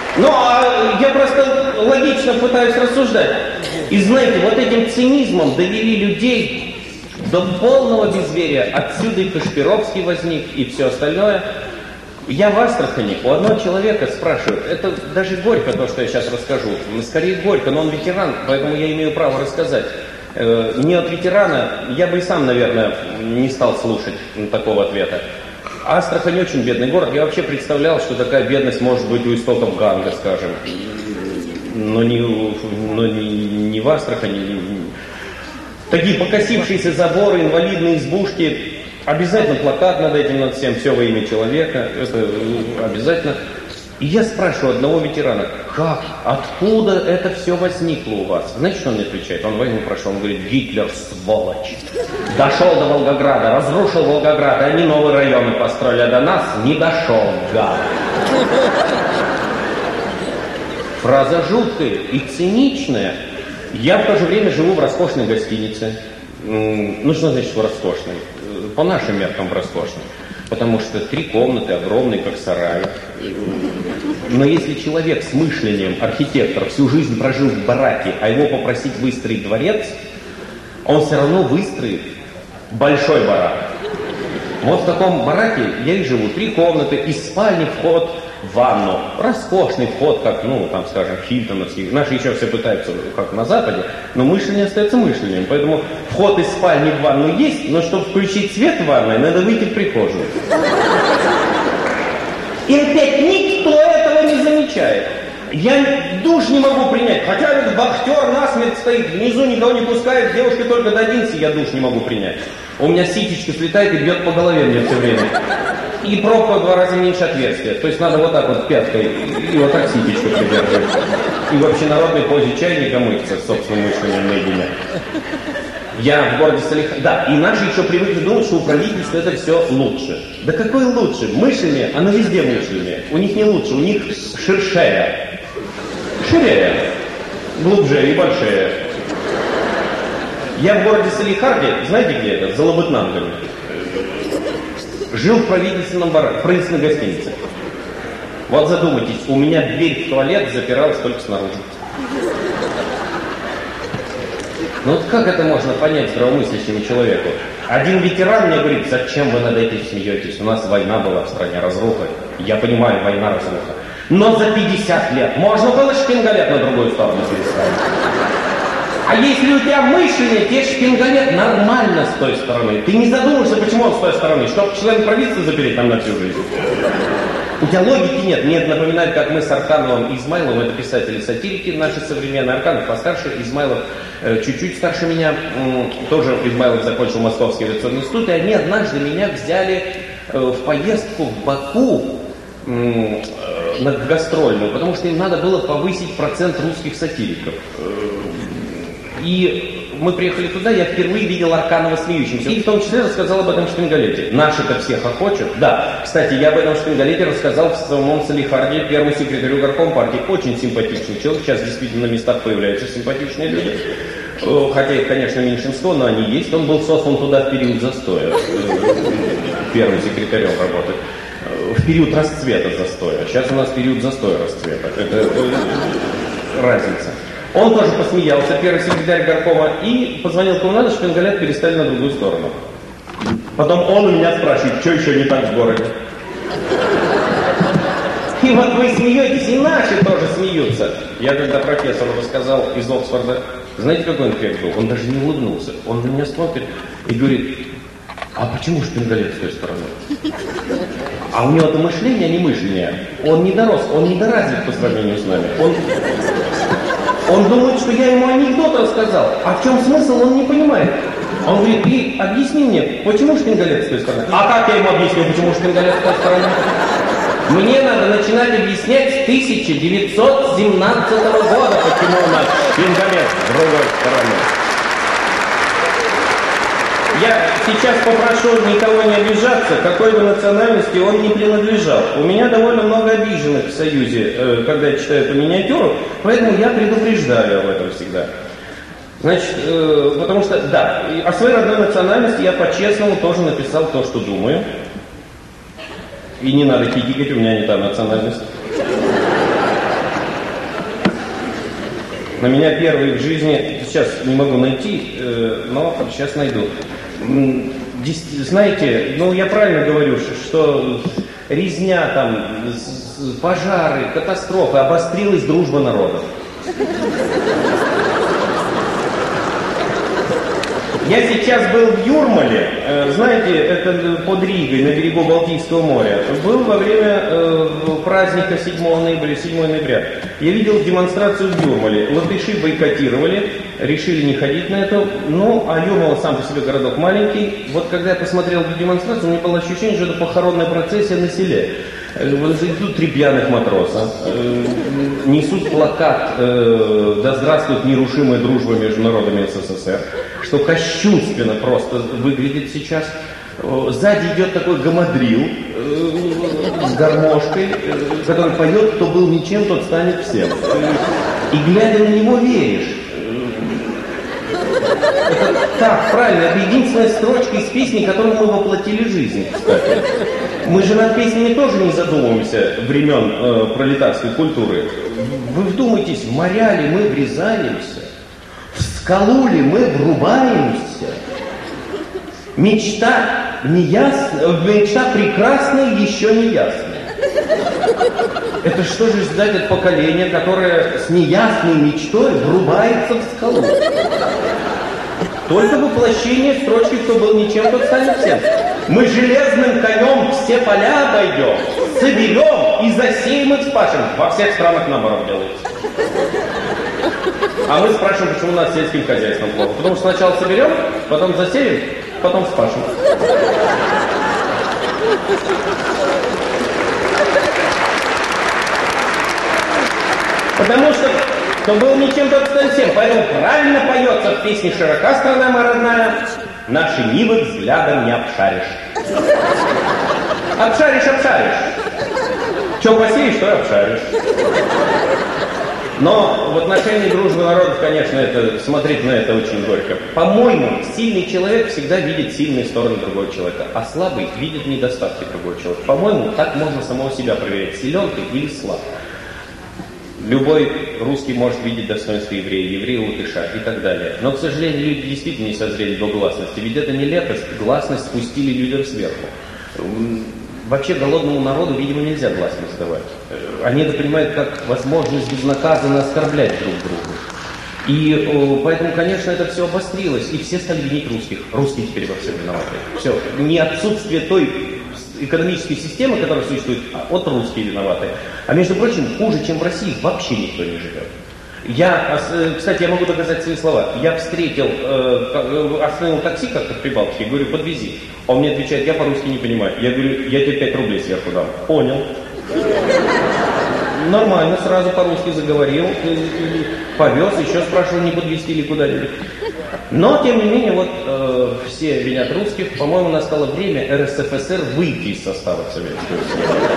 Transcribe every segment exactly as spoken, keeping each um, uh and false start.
Ну, а я просто логично пытаюсь рассуждать. И знаете, вот этим цинизмом довели людей до полного безверия. Отсюда и Кашпировский возник, и все остальное. Я в Астрахани у одного человека спрашиваю, это даже горько то, что я сейчас расскажу, скорее горько, но он ветеран, поэтому я имею право рассказать. Э, не от ветерана, я бы и сам, наверное, не стал слушать такого ответа. Астрахань очень бедный город, я вообще представлял, что такая бедность может быть у истоков Ганга, скажем. Но не, но не, не в Астрахани. Такие покосившиеся заборы, инвалидные избушки. Обязательно плакат над этим, над всем, все во имя человека, это обязательно. И я спрашиваю одного ветерана, как, откуда это все возникло у вас? Знаете, что он мне отвечает? Он войну прошел, он говорит, Гитлер, сволочь. Дошел до Волгограда, разрушил Волгоград, и они новые районы построили, а до нас не дошел, гад. Фраза жуткая и циничная. Я в то же время живу в роскошной гостинице. Ну, что значит в роскошной? По нашим меркам в роскошной. Потому что три комнаты огромные, как сарай. Но если человек с мышлением, архитектор, всю жизнь прожил в бараке, а его попросить выстроить дворец, он все равно выстроит большой барак. Вот в таком бараке я и живу. Три комнаты, из спальни вход в ванну. Роскошный вход, как, ну, там, скажем, хилтоновский. Наши еще все пытаются, как на Западе, но мышление остается мышлением. Поэтому вход из спальни в ванну есть, но чтобы включить свет в ванной, надо выйти в прихожую. И опять никто этого не замечает. Я душ не могу принять. Хотя этот вахтер насмерть стоит, внизу никого не пускает, девушки только до одиннадцати, я душ не могу принять. У меня ситечка слетает и бьет по голове мне все время. И пробка в два раза меньше отверстия. То есть надо вот так вот пяткой и вот так ситечку придерживать. И в общенародной позе чайника мыться с собственным мышлением наедине. Я в городе Салихарде. Да, и наши еще привыкли думать, что у правительства это все лучше. Да какое лучше? Мышление, оно везде мышление. У них не лучше, у них ширшее. Ширее, глубже и большее. Я в городе Салихарде, знаете где это? За Лабытнангами. Жил в правительственном бараке, в правительственной гостинице. Вот задумайтесь, у меня дверь в туалет запиралась только снаружи. Ну вот как это можно понять здравомыслящему человеку? Один ветеран мне говорит, зачем вы над этим смеетесь? У нас война была в стране, разруха. Я понимаю, война, разруха. Но за пятьдесят лет можно было шпингалет на другую сторону переставить. А если у тебя мышление, тебе шпингалет нормально с той стороны. Ты не задумаешься, почему он с той стороны, чтобы член правительства запереть там на всю жизнь. У тебя логики нет. Мне это напоминает, как мы с Аркановым и Измайловым, это писатели-сатирики наши современные. Арканов постарше, Измайлов э, чуть-чуть старше меня. М, тоже Измайлов закончил Московский авиационный институт. И они однажды меня взяли э, в поездку в Баку м, э, на гастрольную, потому что им надо было повысить процент русских сатириков. И мы приехали туда, я впервые видел Арканова смеющимся. И в том числе рассказал об этом шпингалете. Наши-то все хохочут. Да, кстати, я об этом шпингалете рассказал в самом Салихарде первому секретарю горкома партии. Очень симпатичный человек. Сейчас действительно на местах появляются симпатичные люди. Хотя их, конечно, меньшинство, но они есть. Он был сослан туда в период застоя. Первым секретарем работать. В период расцвета застоя. Сейчас у нас период застоя расцвета. Это разница. Он тоже посмеялся, первый секретарь горкома, и позвонил кому надо, шпингалет переставили на другую сторону. Потом он у меня спрашивает, что еще не так в городе. И вот вы смеетесь, и наши тоже смеются. Я когда профессору рассказал из Оксфорда, знаете, какой он эффект был? Он даже не улыбнулся. Он на меня смотрит и говорит, а почему шпингалет с той стороны? А у него-то мышление, а не мышление. Он не дорос, он не доразвит по сравнению с нами. Он... Он думает, что я ему анекдот рассказал, а в чем смысл, он не понимает. Он говорит, ты объясни мне, почему шпингалет с той стороны? А как я ему объясню, почему шпингалет с той стороны? Мне надо начинать объяснять с тысяча девятьсот семнадцатого года, почему у нас шпингалет с другой стороны. Я сейчас попрошу никого не обижаться, какой бы национальности он не принадлежал. У меня довольно много обиженных в Союзе, когда я читаю эту миниатюру, поэтому я предупреждаю об этом всегда. Значит, потому что, да, о своей родной национальности я по-честному тоже написал то, что думаю. И не надо хихикать, у меня не та национальность. На меня первый в жизни, сейчас не могу найти, э, но сейчас найду. Знаете, ну я правильно говорю, что резня, там, пожары, катастрофы, обострилась дружба народов. Я сейчас был в Юрмале, знаете, это под Ригой, на берегу Балтийского моря. Был во время э, праздника седьмого ноября, седьмого ноября. Я видел демонстрацию в Юрмале. Латыши бойкотировали, решили не ходить на это. Ну, а Юрмала сам по себе городок маленький. Вот когда я посмотрел эту демонстрацию, у меня было ощущение, что это похоронная процессия на селе. Идут три пьяных матроса, э, несут плакат э, «Да здравствует нерушимая дружба между народами СССР», что кощунственно просто выглядит сейчас. Сзади идет такой гамадрил э, с гармошкой, э, который поет: «Кто был ничем, тот станет всем». И глядя на него, веришь. Это так, правильно, это единственная строчка из песни, которую мы воплотили в жизнь, кстати. Мы же над песнями тоже не задумываемся времен э, пролетарской культуры. Вы вдумайтесь, в моря ли мы врезаемся, в скалу ли мы врубаемся. Мечта неясная, мечта прекрасная, еще не ясная. Это что же ждать от поколения, которое с неясной мечтой врубается в скалу? Только воплощение строчки «Кто был ничем, тот станет всем». Мы железным конем все поля обойдем, соберем и засеем и вспашем. Во всех странах наоборот делается. А мы спрашиваем, почему у нас с сельским хозяйством плохо. Потому что сначала соберем, потом засеем, потом вспашем. Потому что кто был ничем, тот станет всем. Поэтому правильно поется в песне «Широка страна моя родная», «Наши нивы взглядом не обшаришь». Обшаришь, обшаришь. Че посеешь, то и обшаришь. Но в отношении дружбы народов, конечно, это, смотреть на это очень горько. По-моему, сильный человек всегда видит сильные стороны другого человека, а слабый видит недостатки другого человека. По-моему, так можно самого себя проверять, силен ты или слаб. Любой русский может видеть достоинство еврея, еврея латыша и так далее. Но, к сожалению, люди действительно не созрели до гласности. Ведь это не летость, гласность спустили людям сверху. Вообще голодному народу, видимо, нельзя гласность давать. Они это понимают как возможность безнаказанно оскорблять друг друга. И о, поэтому, конечно, это все обострилось. И все стали винить русских. Русские теперь во всем виноваты. Все. Не отсутствие той экономической системы, которая существует, а вот русские виноваты. А между прочим, хуже, чем в России, вообще никто не живет. Я, кстати, я могу доказать свои слова. Я встретил, э, остановил такси как-то в Прибалтике, говорю, подвези. Он мне отвечает, я по-русски не понимаю. Я говорю, я тебе пять рублей сверху дам. Понял. Нормально, сразу по-русски заговорил, повез, еще спрашивал, не подвезти ли куда-нибудь. Но, тем не менее, вот э, все винят русских. По-моему, настало время эр эс эф эс эр выйти из состава Советского Союза.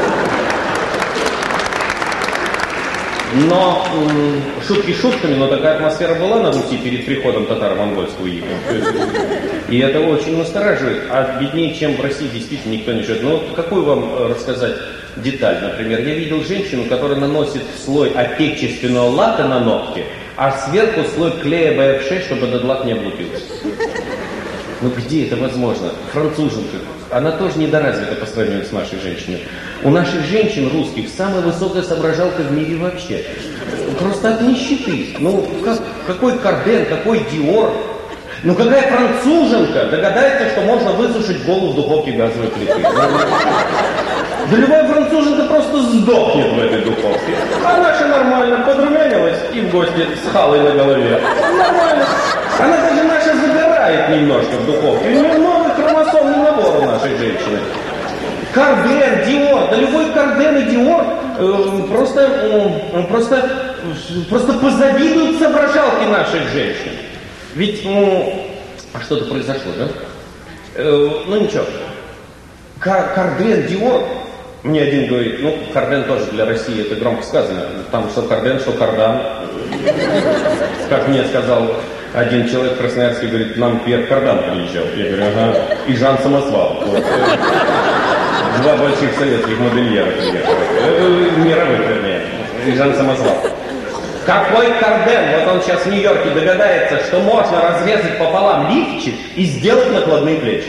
Но м, шутки шутками, но такая атмосфера была на Руси перед приходом татаро-монгольского ига. И это очень настораживает. А беднее, чем в России, действительно никто не живет. Ну, какую вам рассказать деталь? Например, я видел женщину, которая наносит слой отечественного лака на ногти, а сверху слой клея бэ эф шесть, чтобы этот лак не облупился. Ну где это возможно? Француженка, она тоже недоразвита по сравнению с нашей женщиной. У наших женщин русских самая высокая соображалка в мире вообще. Просто от нищеты. Ну как, какой Карден, какой Диор? Ну какая француженка догадается, что можно высушить голову в духовке газовой плиты? Да любая француженка просто сдохнет в этой духовке. А наша нормально подрумянилась и в гости с халой на голове. Нормально. Она даже наша загорает немножко в духовке. У нее новый хромосомный набор у нашей женщины. Карден, Диор, да любой Карден и Диор э, просто, э, просто, просто позавидуют соображалки наших женщин. Ведь, ну, а что-то произошло, да? Э, ну ничего. Кар- Карден, Диор. Мне один говорит, ну, Карден тоже для России, это громко сказано. Там что Карден, что Кардан. Как мне сказал один человек в Красноярске, говорит, нам Пьер Кардан приезжал. Я говорю, ага, и Жан Самосвал. Вот. Два больших советских модельера приехали. Мировых, вернее. И Жан Самосвал. Какой Карден, вот он сейчас в Нью-Йорке догадается, что можно разрезать пополам лифчик и сделать накладные плечи.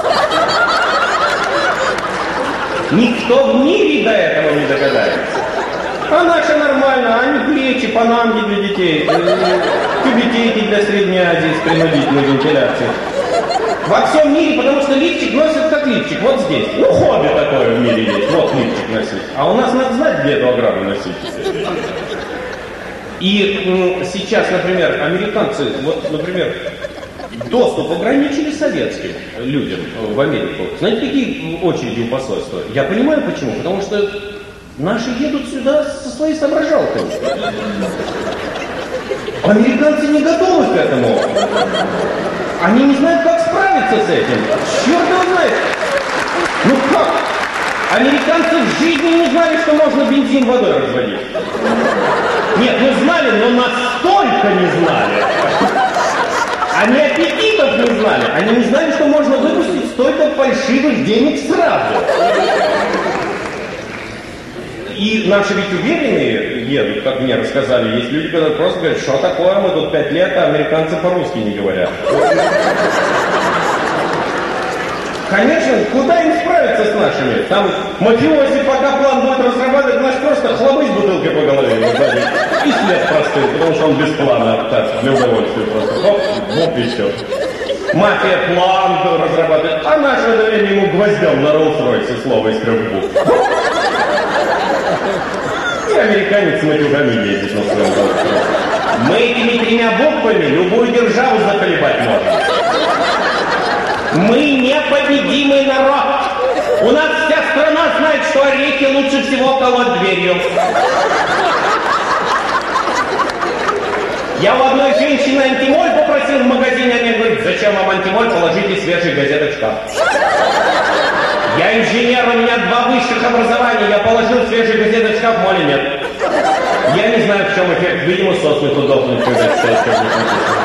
Никто в мире до этого не догадается. А наша нормально, они плечи, панамки для детей, тюбетейки для Средней Азии с принудительной вентиляцией. Во всем мире, потому что лифчик носят как лифчик, вот здесь. Ну, хобби такое в мире есть, вот лифчик носить. А у нас надо знать, где эту ограду носить. И м, сейчас, например, американцы, вот, например, доступ ограничили советским людям в Америку. Знаете, какие очереди у посольства? Я понимаю почему. Потому что наши едут сюда со своей соображалкой. Американцы не готовы к этому. Они не знают, как справиться с этим. Черт его знает. Ну как? Американцы в жизни не знали, что можно бензин водой разводить. Нет, ну знали, но настолько не знали. Они аппетитов не знали. Они не знали, что можно выпустить столько фальшивых денег сразу. И наши ведь уверенные едут, как мне рассказали. Есть люди, которые просто говорят, что такое, мы тут пять лет, а американцы по-русски не говорят. Конечно, куда им справиться с нашими? Там мафиози, пока план будет разрабатывать, наш просто хлобысь бутылкой по голове ему сзади. И след простыл, потому что он без плана, так, для удовольствия просто. Хоп, вот и все. Мафия план разрабатывает, а наш в это время ему гвоздем на Роллс-Ройсе слово из трех букв. И американец с матюгами ездит на своем Роллс-Ройсе. Мы этими тремя буквами любую державу заколебать можем. Мы непобедимый народ. У нас вся страна знает, что орехи лучше всего колоть дверью. Я у одной женщины антимоль попросил в магазине, она говорит, зачем вам антимоль, положите свежие газеты в шкаф. Я инженер, у меня два высших образования, я положил свежие газеты в шкаф, моли нет. Я не знаю, в чем эффект, видимо, сосны тут должны когда читать, что здесь написано.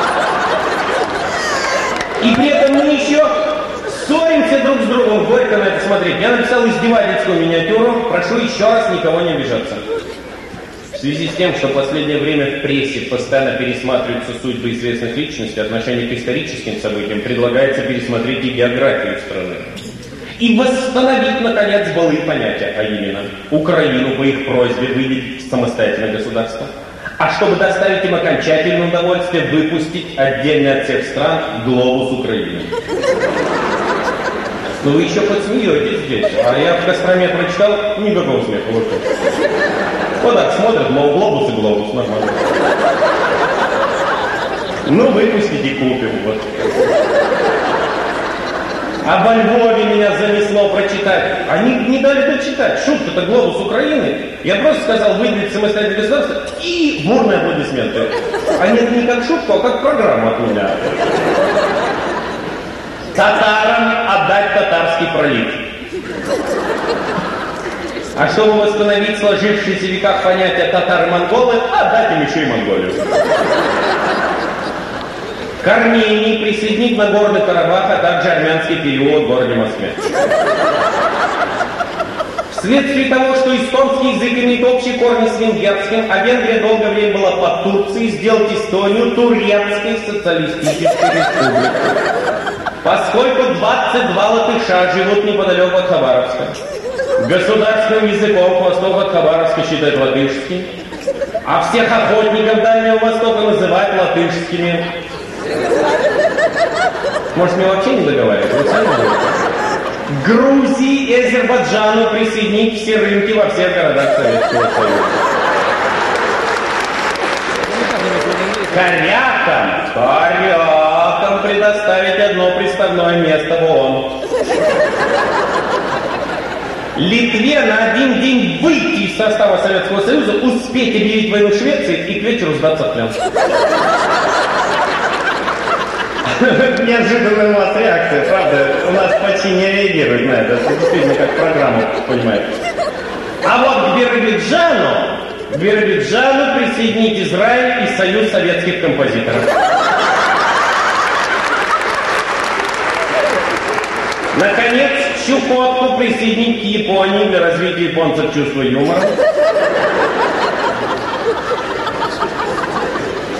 И при этом мы еще ссоримся друг с другом, горько на это смотреть. Я написал издевательскую миниатюру, прошу еще раз никого не обижаться. В связи с тем, что в последнее время в прессе постоянно пересматриваются судьбы известных личностей, отношение к историческим событиям, предлагается пересмотреть и географию страны. И восстановить, наконец, былые понятия, а именно Украину по их просьбе выделить в самостоятельное государство. А чтобы доставить им окончательное удовольствие, выпустить отдельно от всех стран глобус Украины. Ну вы еще подсмеетесь здесь, а я в Костроме прочитал, никакого смеха вокруг. Вот так смотрят, мол, глобус и глобус, нормально. Ну выпустите, купим, вот. А во Львове меня занесло прочитать. Они не дали дочитать. Шутка-то глобус Украины. Я просто сказал выделить самостоятельное государство и бурные аплодисменты. А нет, не как шутку, а как программу от меня. Татарам отдать Татарский пролив. А чтобы восстановить сложившиеся в веках понятия татары-монголы, отдать им еще и Монголию. К Армении присоединить Нагорный Карабах, а также армянский переулок в городе Москве. Вследствие того, что эстонский язык имеет общие корни с венгерским, а Венгрия долгое время была под Турцией, сделать Эстонию турецкой социалистической республикой. Поскольку двадцать два латыша живут неподалеку от Хабаровска, государственным языком к востоку от Хабаровска считают латышский, а всех охотников Дальнего Востока называют латышскими. Может, мне вообще не договаривать? Вы сами говорите. Грузии и Азербайджану присоединить все рынки во всех городах Советского Союза. Корякам, корякам предоставить одно приставное место в ООН. Литве на один день выйти из состава Советского Союза, успеть объявить войну Швеции и к вечеру сдаться в плен. Неожиданная у вас реакция, правда? У нас почти не реагирует на это. Это действительно как программа, понимаете. А вот к Биробиджану, к Биробиджану присоединить Израиль и Союз советских композиторов. Наконец, Чукотку присоединить к Японии для развития японцев чувства юмора.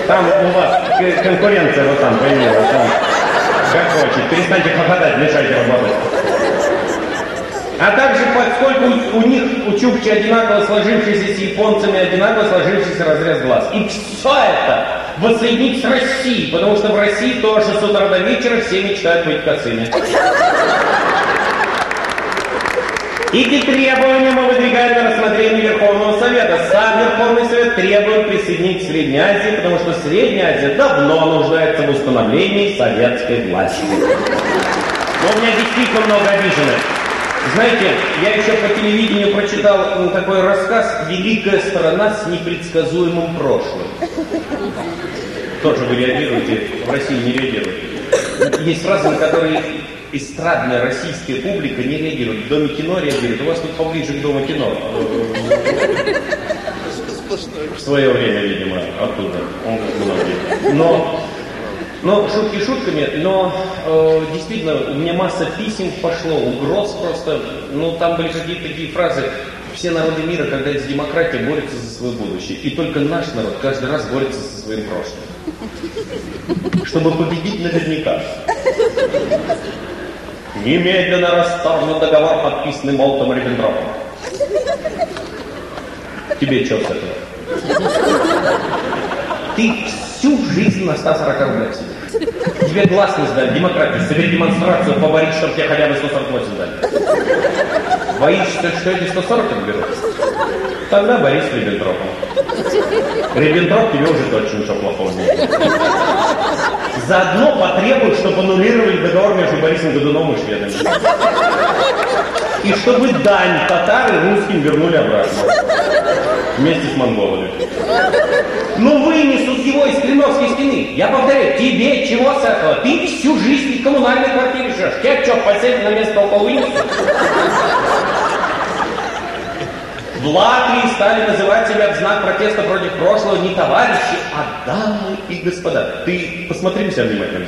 Там у вас конкуренция вот там появилась. Там, как хочет. Перестаньте хохотать, мешайте работать. А также, поскольку у них, у чукчи, одинаково сложившийся с японцами, одинаково сложившийся разрез глаз. И все это воссоединить с Россией, потому что в России тоже с утра до вечера все мечтают быть косыми. Эти требования мы выдвигаем на рассмотрение Верховного Совета. Сам Верховный Совет требует присоединить к Средней Азии, потому что Средняя Азия давно нуждается в установлении советской власти. Но у меня действительно много обиженных. Знаете, я еще по телевидению прочитал такой рассказ «Великая страна с непредсказуемым прошлым». Тоже вы реагируете, в России не реагируете. Есть фразы, на которые эстрадная российская публика не реагирует. В Доме кино реагирует. У вас тут поближе к Дому кино. В свое время, видимо, оттуда. Но, но шутки шутками, но э, действительно, у меня масса писем пошло, угроз просто. Ну, там были какие-то такие фразы. Все народы мира, когда есть демократия, борются за свое будущее. И только наш народ каждый раз борется со своим прошлым. Чтобы победить наверняка. Немедленно расторгнут договор, подписанный Молотом-Риббентропом. Тебе что с этого? Ты всю жизнь на ста сорока рублях сидишь. Тебе гласность дали, демократию, собери демонстрацию, поборись, чтобы тебе хотя бы сто сорок восемь дали. Боишься, что эти сто сорок отберут? Тогда борись с Риббентропом. Риббентроп тебе уже точно ничего плохого не делает. Заодно потребуют, чтобы аннулировали договор между Борисом Годуновым и шведами. И чтобы дань татары русским вернули обратно. Вместе с монголами. Ну вынесут его из Кремлевской стены. Я повторяю, тебе чего с этого? Ты всю жизнь в коммунальной квартире живешь. Тебя что, посадят на место около вынесут? В Латвии стали называть себя в знак протеста против прошлого не товарищи, а дамы и господа. Ты посмотри на себя внимательно.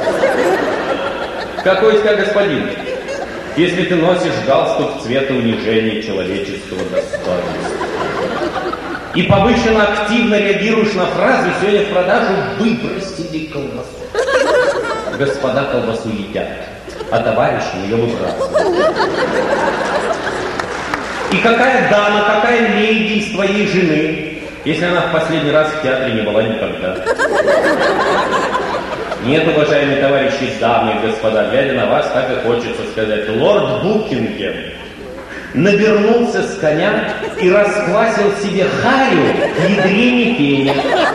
Какой из тебя господин? Если ты носишь галстук цвета унижения человеческого достоинства и повышенно активно реагируешь на фразу «сегодня в продажу выбросили колбасу». Господа колбасу едят, а товарищи ее выбрасывают. И какая дама, какая леди из твоей жены, если она в последний раз в театре не была никогда? Нет, уважаемые товарищи, дамы и господа, глядя на вас, так и хочется сказать, лорд Букингем навернулся с коня и расквасил себе харю в ядре пеня.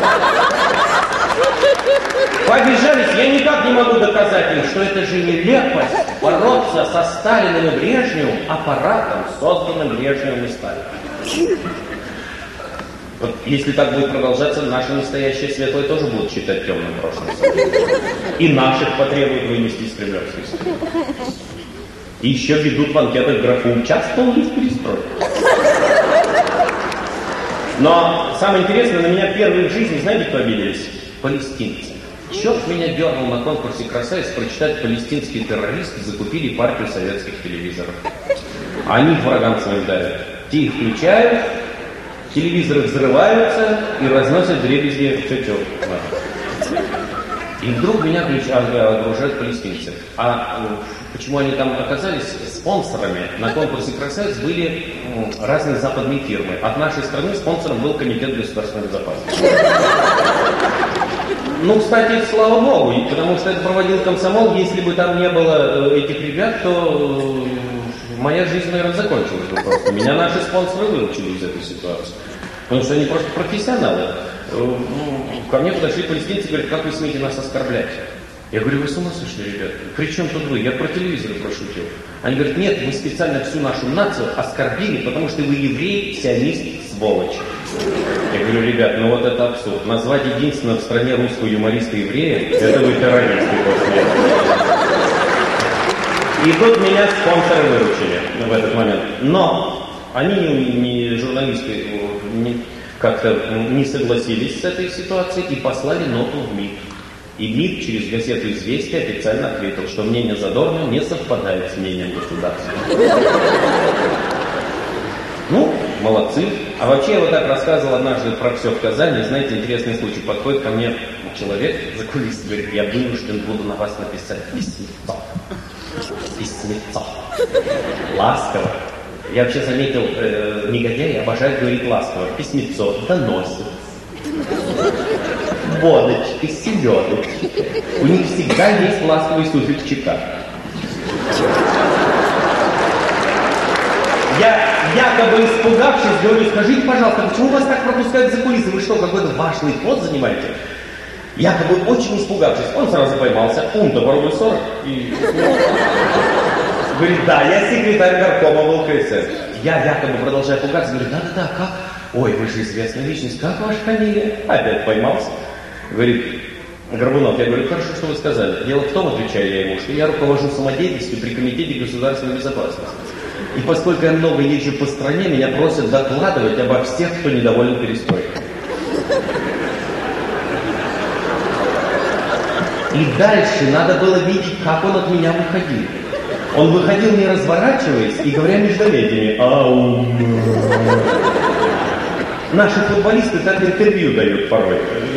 Побежались, я никак не могу доказать им, что это же нелепость бороться со Сталиным и Брежневым аппаратом, созданным Брежневым и Сталиным. Вот если так будет продолжаться, наше настоящее светлое тоже будут считать темным прошлым. И наших потребуют вынести из Кремлевской стены. И еще ведут в анкетах графу «участвовал ли в перестройке». Но самое интересное, на меня первые в жизни, знаете, кто обиделись? Палестинцы. Черт меня дернул на конкурсе «Красавиц» прочитать: палестинские террористы закупили партию советских телевизоров. Они врагам своим дарят. Те их включают, телевизоры взрываются и разносят дребезги все что. И вдруг меня окружают палестинцы. А почему они там оказались спонсорами? На конкурсе «Красавиц» были разные западные фирмы. От нашей страны спонсором был Комитет государственной безопасности. Ну, кстати, слава богу, потому что это проводил комсомол. Если бы там не было этих ребят, то моя жизнь, наверное, закончилась бы просто. Меня наши спонсоры выручили из этой ситуации. Потому что они просто профессионалы. Ко мне подошли палестинцы и говорят: как вы смеете нас оскорблять? Я говорю: вы с ума сошли, ребят? При чем тут вы? Я про телевизор прошутил. Они говорят: нет, вы специально всю нашу нацию оскорбили, потому что вы еврей, сионист, сволочь. Я говорю: ребят, ну вот это абсурд. Назвать единственного в стране русского юмориста еврея, это вы террористы после этого. И тут меня спонсоры выручили в этот момент. Но они, не журналисты, не, как-то не согласились с этой ситуацией и послали ноту в МИД. И МИД через газету «Известия» официально ответил, что мнение Задорнова не совпадает с мнением государства. Ну, молодцы. А вообще я вот так рассказывал однажды про все в Казани. Знаете, интересный случай. Подходит ко мне человек за кулисами, говорит, я вынужден буду на вас написать письмецо. Письмецо. Ласково. Я вообще заметил, э, негодяи обожают говорить ласково. Письмецо доносит. Водочки, селедочки. У них всегда есть ласковый суффикс ЧК. Я, якобы испугавшись, говорю, скажите, пожалуйста, почему вас так пропускают за кулисы? Вы что, какой-то важный пост занимаете? Якобы очень испугавшись, он сразу поймался, ум-то по рубль сорок, и... Говорит, да, я секретарь горкома ВЛКСМ. Я якобы продолжаю пугаться, говорю, да-да-да, как? Ой, вы же известная личность, как ваша фамилия? Опять поймался. Говорит, Горбунов, я говорю, хорошо, что вы сказали. Дело в том, отвечаю я ему, что я руковожу самодеятельностью при Комитете государственной безопасности. И поскольку я много езжу по стране, меня просят докладывать обо всех, кто недоволен перестройкой. И дальше надо было видеть, как он от меня выходил. Он выходил, не разворачиваясь и говоря междометиями. Ау. Наши футболисты так интервью дают порой.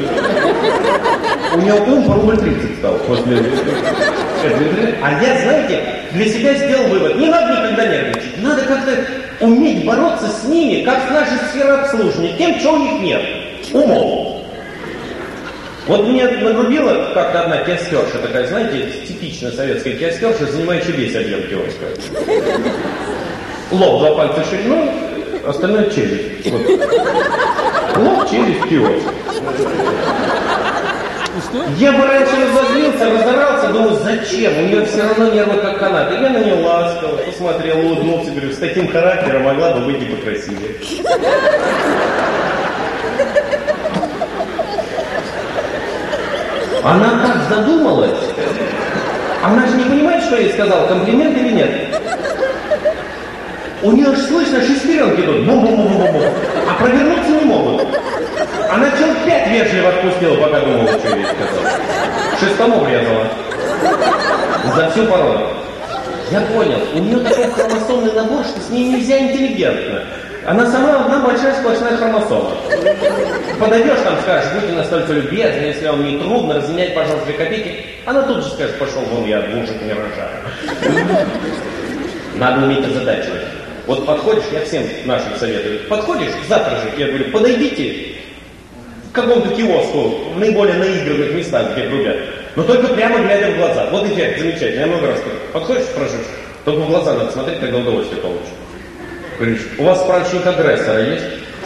У него ум по рубль тридцать стал после этого. А я, знаете, для себя сделал вывод. Не надо никогда нервничать. Надо как-то уметь бороться с ними, как с нашей сферой обслуживания. Тем, чего у них нет. Умом. Вот меня нагрубила как-то одна киоскерша такая, знаете, типичная советская киоскерша, занимающая весь объем киоска. Лоб два пальца шириной, остальное челюсть. Вот. Лоб, челюсть, киоск. Я бы раньше разозлился, разорался, думаю, зачем? У нее все равно нервы как канат. И я на нее ласково посмотрел, улыбнулся, говорю, с таким характером могла бы быть и покрасивее. Она так задумалась. Она же не понимает, что я ей сказал, комплимент или нет. У нее аж слышно, шестеренки идут. Бум-бум-бум-бум-бум. А провернуться не могут. Она человек пять вежливо отпустила, пока думала, что я ей сказал. Шестому врезала. За всю породу. Я понял, у нее такой хромосомный набор, что с ней нельзя интеллигентно. Она сама одна большая сплошная хромосома. Подойдешь там, скажешь, будьте настолько любезны, если вам не трудно, разменять, пожалуйста, две копейки. Она тут же скажет, пошел вон, я двушек не рожаю. Надо уметь озадачивать. Вот подходишь, я всем нашим советую, подходишь, завтра же, я говорю, подойдите к какому-то киоску в наиболее наигранных местах, где грубят, но только прямо глядя в глаза. Вот эффект замечательный, я много раз говорю. Подходишь, спрашиваешь, только в глаза надо смотреть, тогда удовольствие получишь. Говоришь, у вас справочник агрессора есть?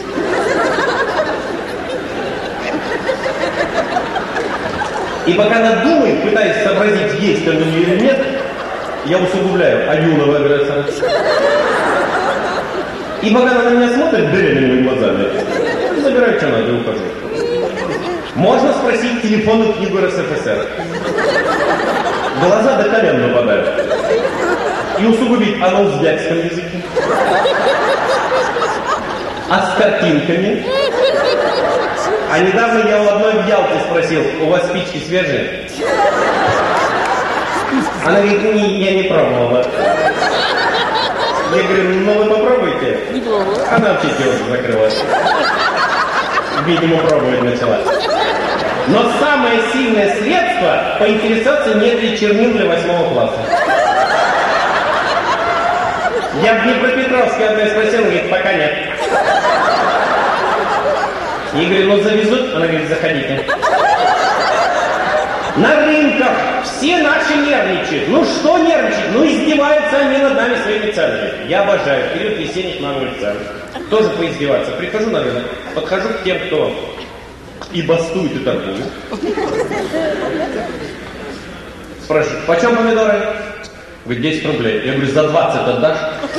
И пока она думает, пытаясь сообразить, есть он у нее или нет, я усугубляю, а юного агрессора. И пока она на меня смотрит дырявыми глазами, забираю, что надо, и ухожу. Можно спросить телефонную книгу РСФСР. Глаза до колен нападают. И усугубить, а на узбекском языке. А с картинками. А недавно я у одной в Ялте спросил, у вас спички свежие? Она говорит, не, я не пробовала. Я говорю, ну вы попробуйте. Она вообще киоск закрыла. Видимо, пробовать начала. Но самое сильное средство поинтересоваться, нет ли чернил для восьмого класса. Я в Днепропетровске одной спросил, говорит, пока нет. Я говорю, ну завезут? Она говорит, заходите. На рынках все наши нервничают. Ну что нервничать? Ну издеваются они над нами своими ценами. Я обожаю. В период весенних новых цен. Тоже поиздеваться. Прихожу на рынок, подхожу к тем, кто и бастует, и торгует. Спрашиваю, почем помидоры? Говорит, десять рублей. Я говорю, за двадцать отдашь?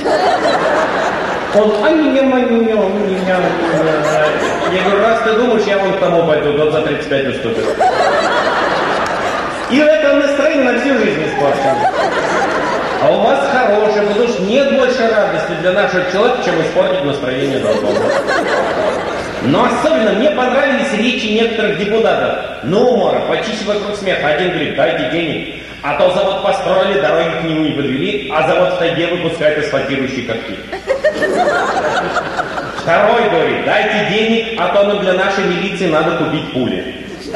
Он, а не меня, не меня, не меня. Я говорю, раз ты думаешь, я вон к тому пойду, тот за тридцать пять уступит. И в этом настроении на всю жизнь испорчено. А у вас хорошее, потому что нет больше радости для нашего человека, чем испортить настроение другого. Но особенно мне понравились речи некоторых депутатов. Ну, умора, почище вокруг смеха. Один говорит, дайте денег. А то завод построили, дороги к нему не подвели, а завод в тайге выпускает асфальтирующие катки. Второй говорит, дайте денег, а то нам для нашей милиции надо купить пули.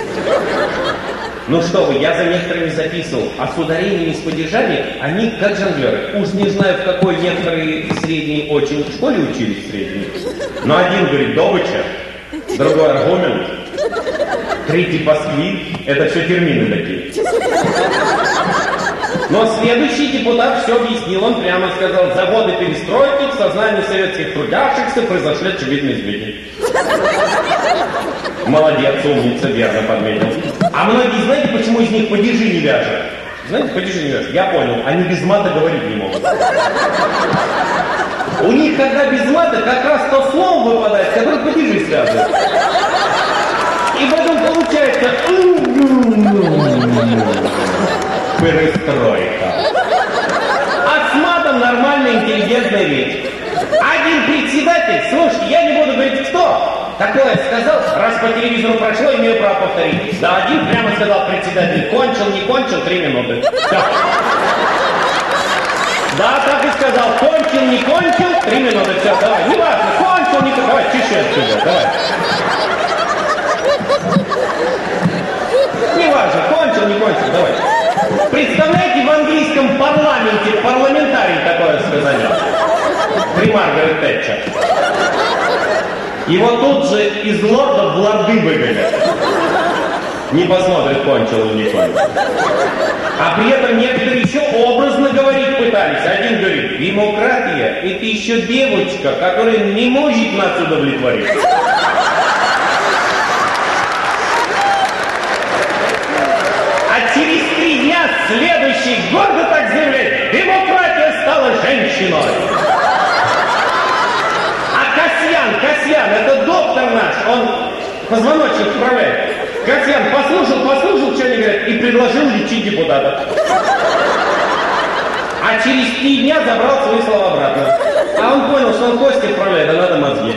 Ну что вы, я за некоторыми записывал, а с ударениями и с падежами они как жонглеры. Уж не знаю, в какой некоторые средней очень в школе учились средней. Но один говорит Добыча, другой аргумент, третий Пасквиль. Это все термины такие. Но следующий депутат все объяснил. Он прямо сказал, за годы перестройки в сознании советских трудящихся произошли очевидные изменения. Молодец, умница, верно подметил. А многие, знаете, почему из них падежи не вяжут? Знаете, падежи не вяжут? Я понял, они без мата говорить не могут. У них, когда без мата, как раз то слово выпадает, которое падежи связывает. И потом получается... Перестройка. А с матом нормальная, интеллигентная речь. Один председатель, слушайте, я не буду говорить, кто такое сказал, раз по телевизору прошло, имею право повторить. Да, один прямо сказал председатель, кончил, не кончил, три минуты. Все. Да, так и сказал, кончил, не кончил, три минуты, все, давай, не важно, кончил, не кончил, давай, чеши отсюда, давай. Не важно, кончил, не кончил, давай. Представляете, в английском парламенте парламентарий такое сказание? При Маргарет Тэтчер. Его тут же из лорда в лорды выгонят. Не посмотрит, кончил или не кончил. А при этом некоторые еще образно говорить пытались. Один говорит, демократия — это еще девочка, которая не может нас удовлетворить. А через три дня следующий гордо так заявляет, демократия стала женщиной. Касьян, Касьян, это доктор наш, он позвоночник вправляет. Касьян послушал, послушал, что они говорят, и предложил лечить депутата. А через три дня забрал свои слова обратно. А он понял, что он кости вправляет, а надо мозги.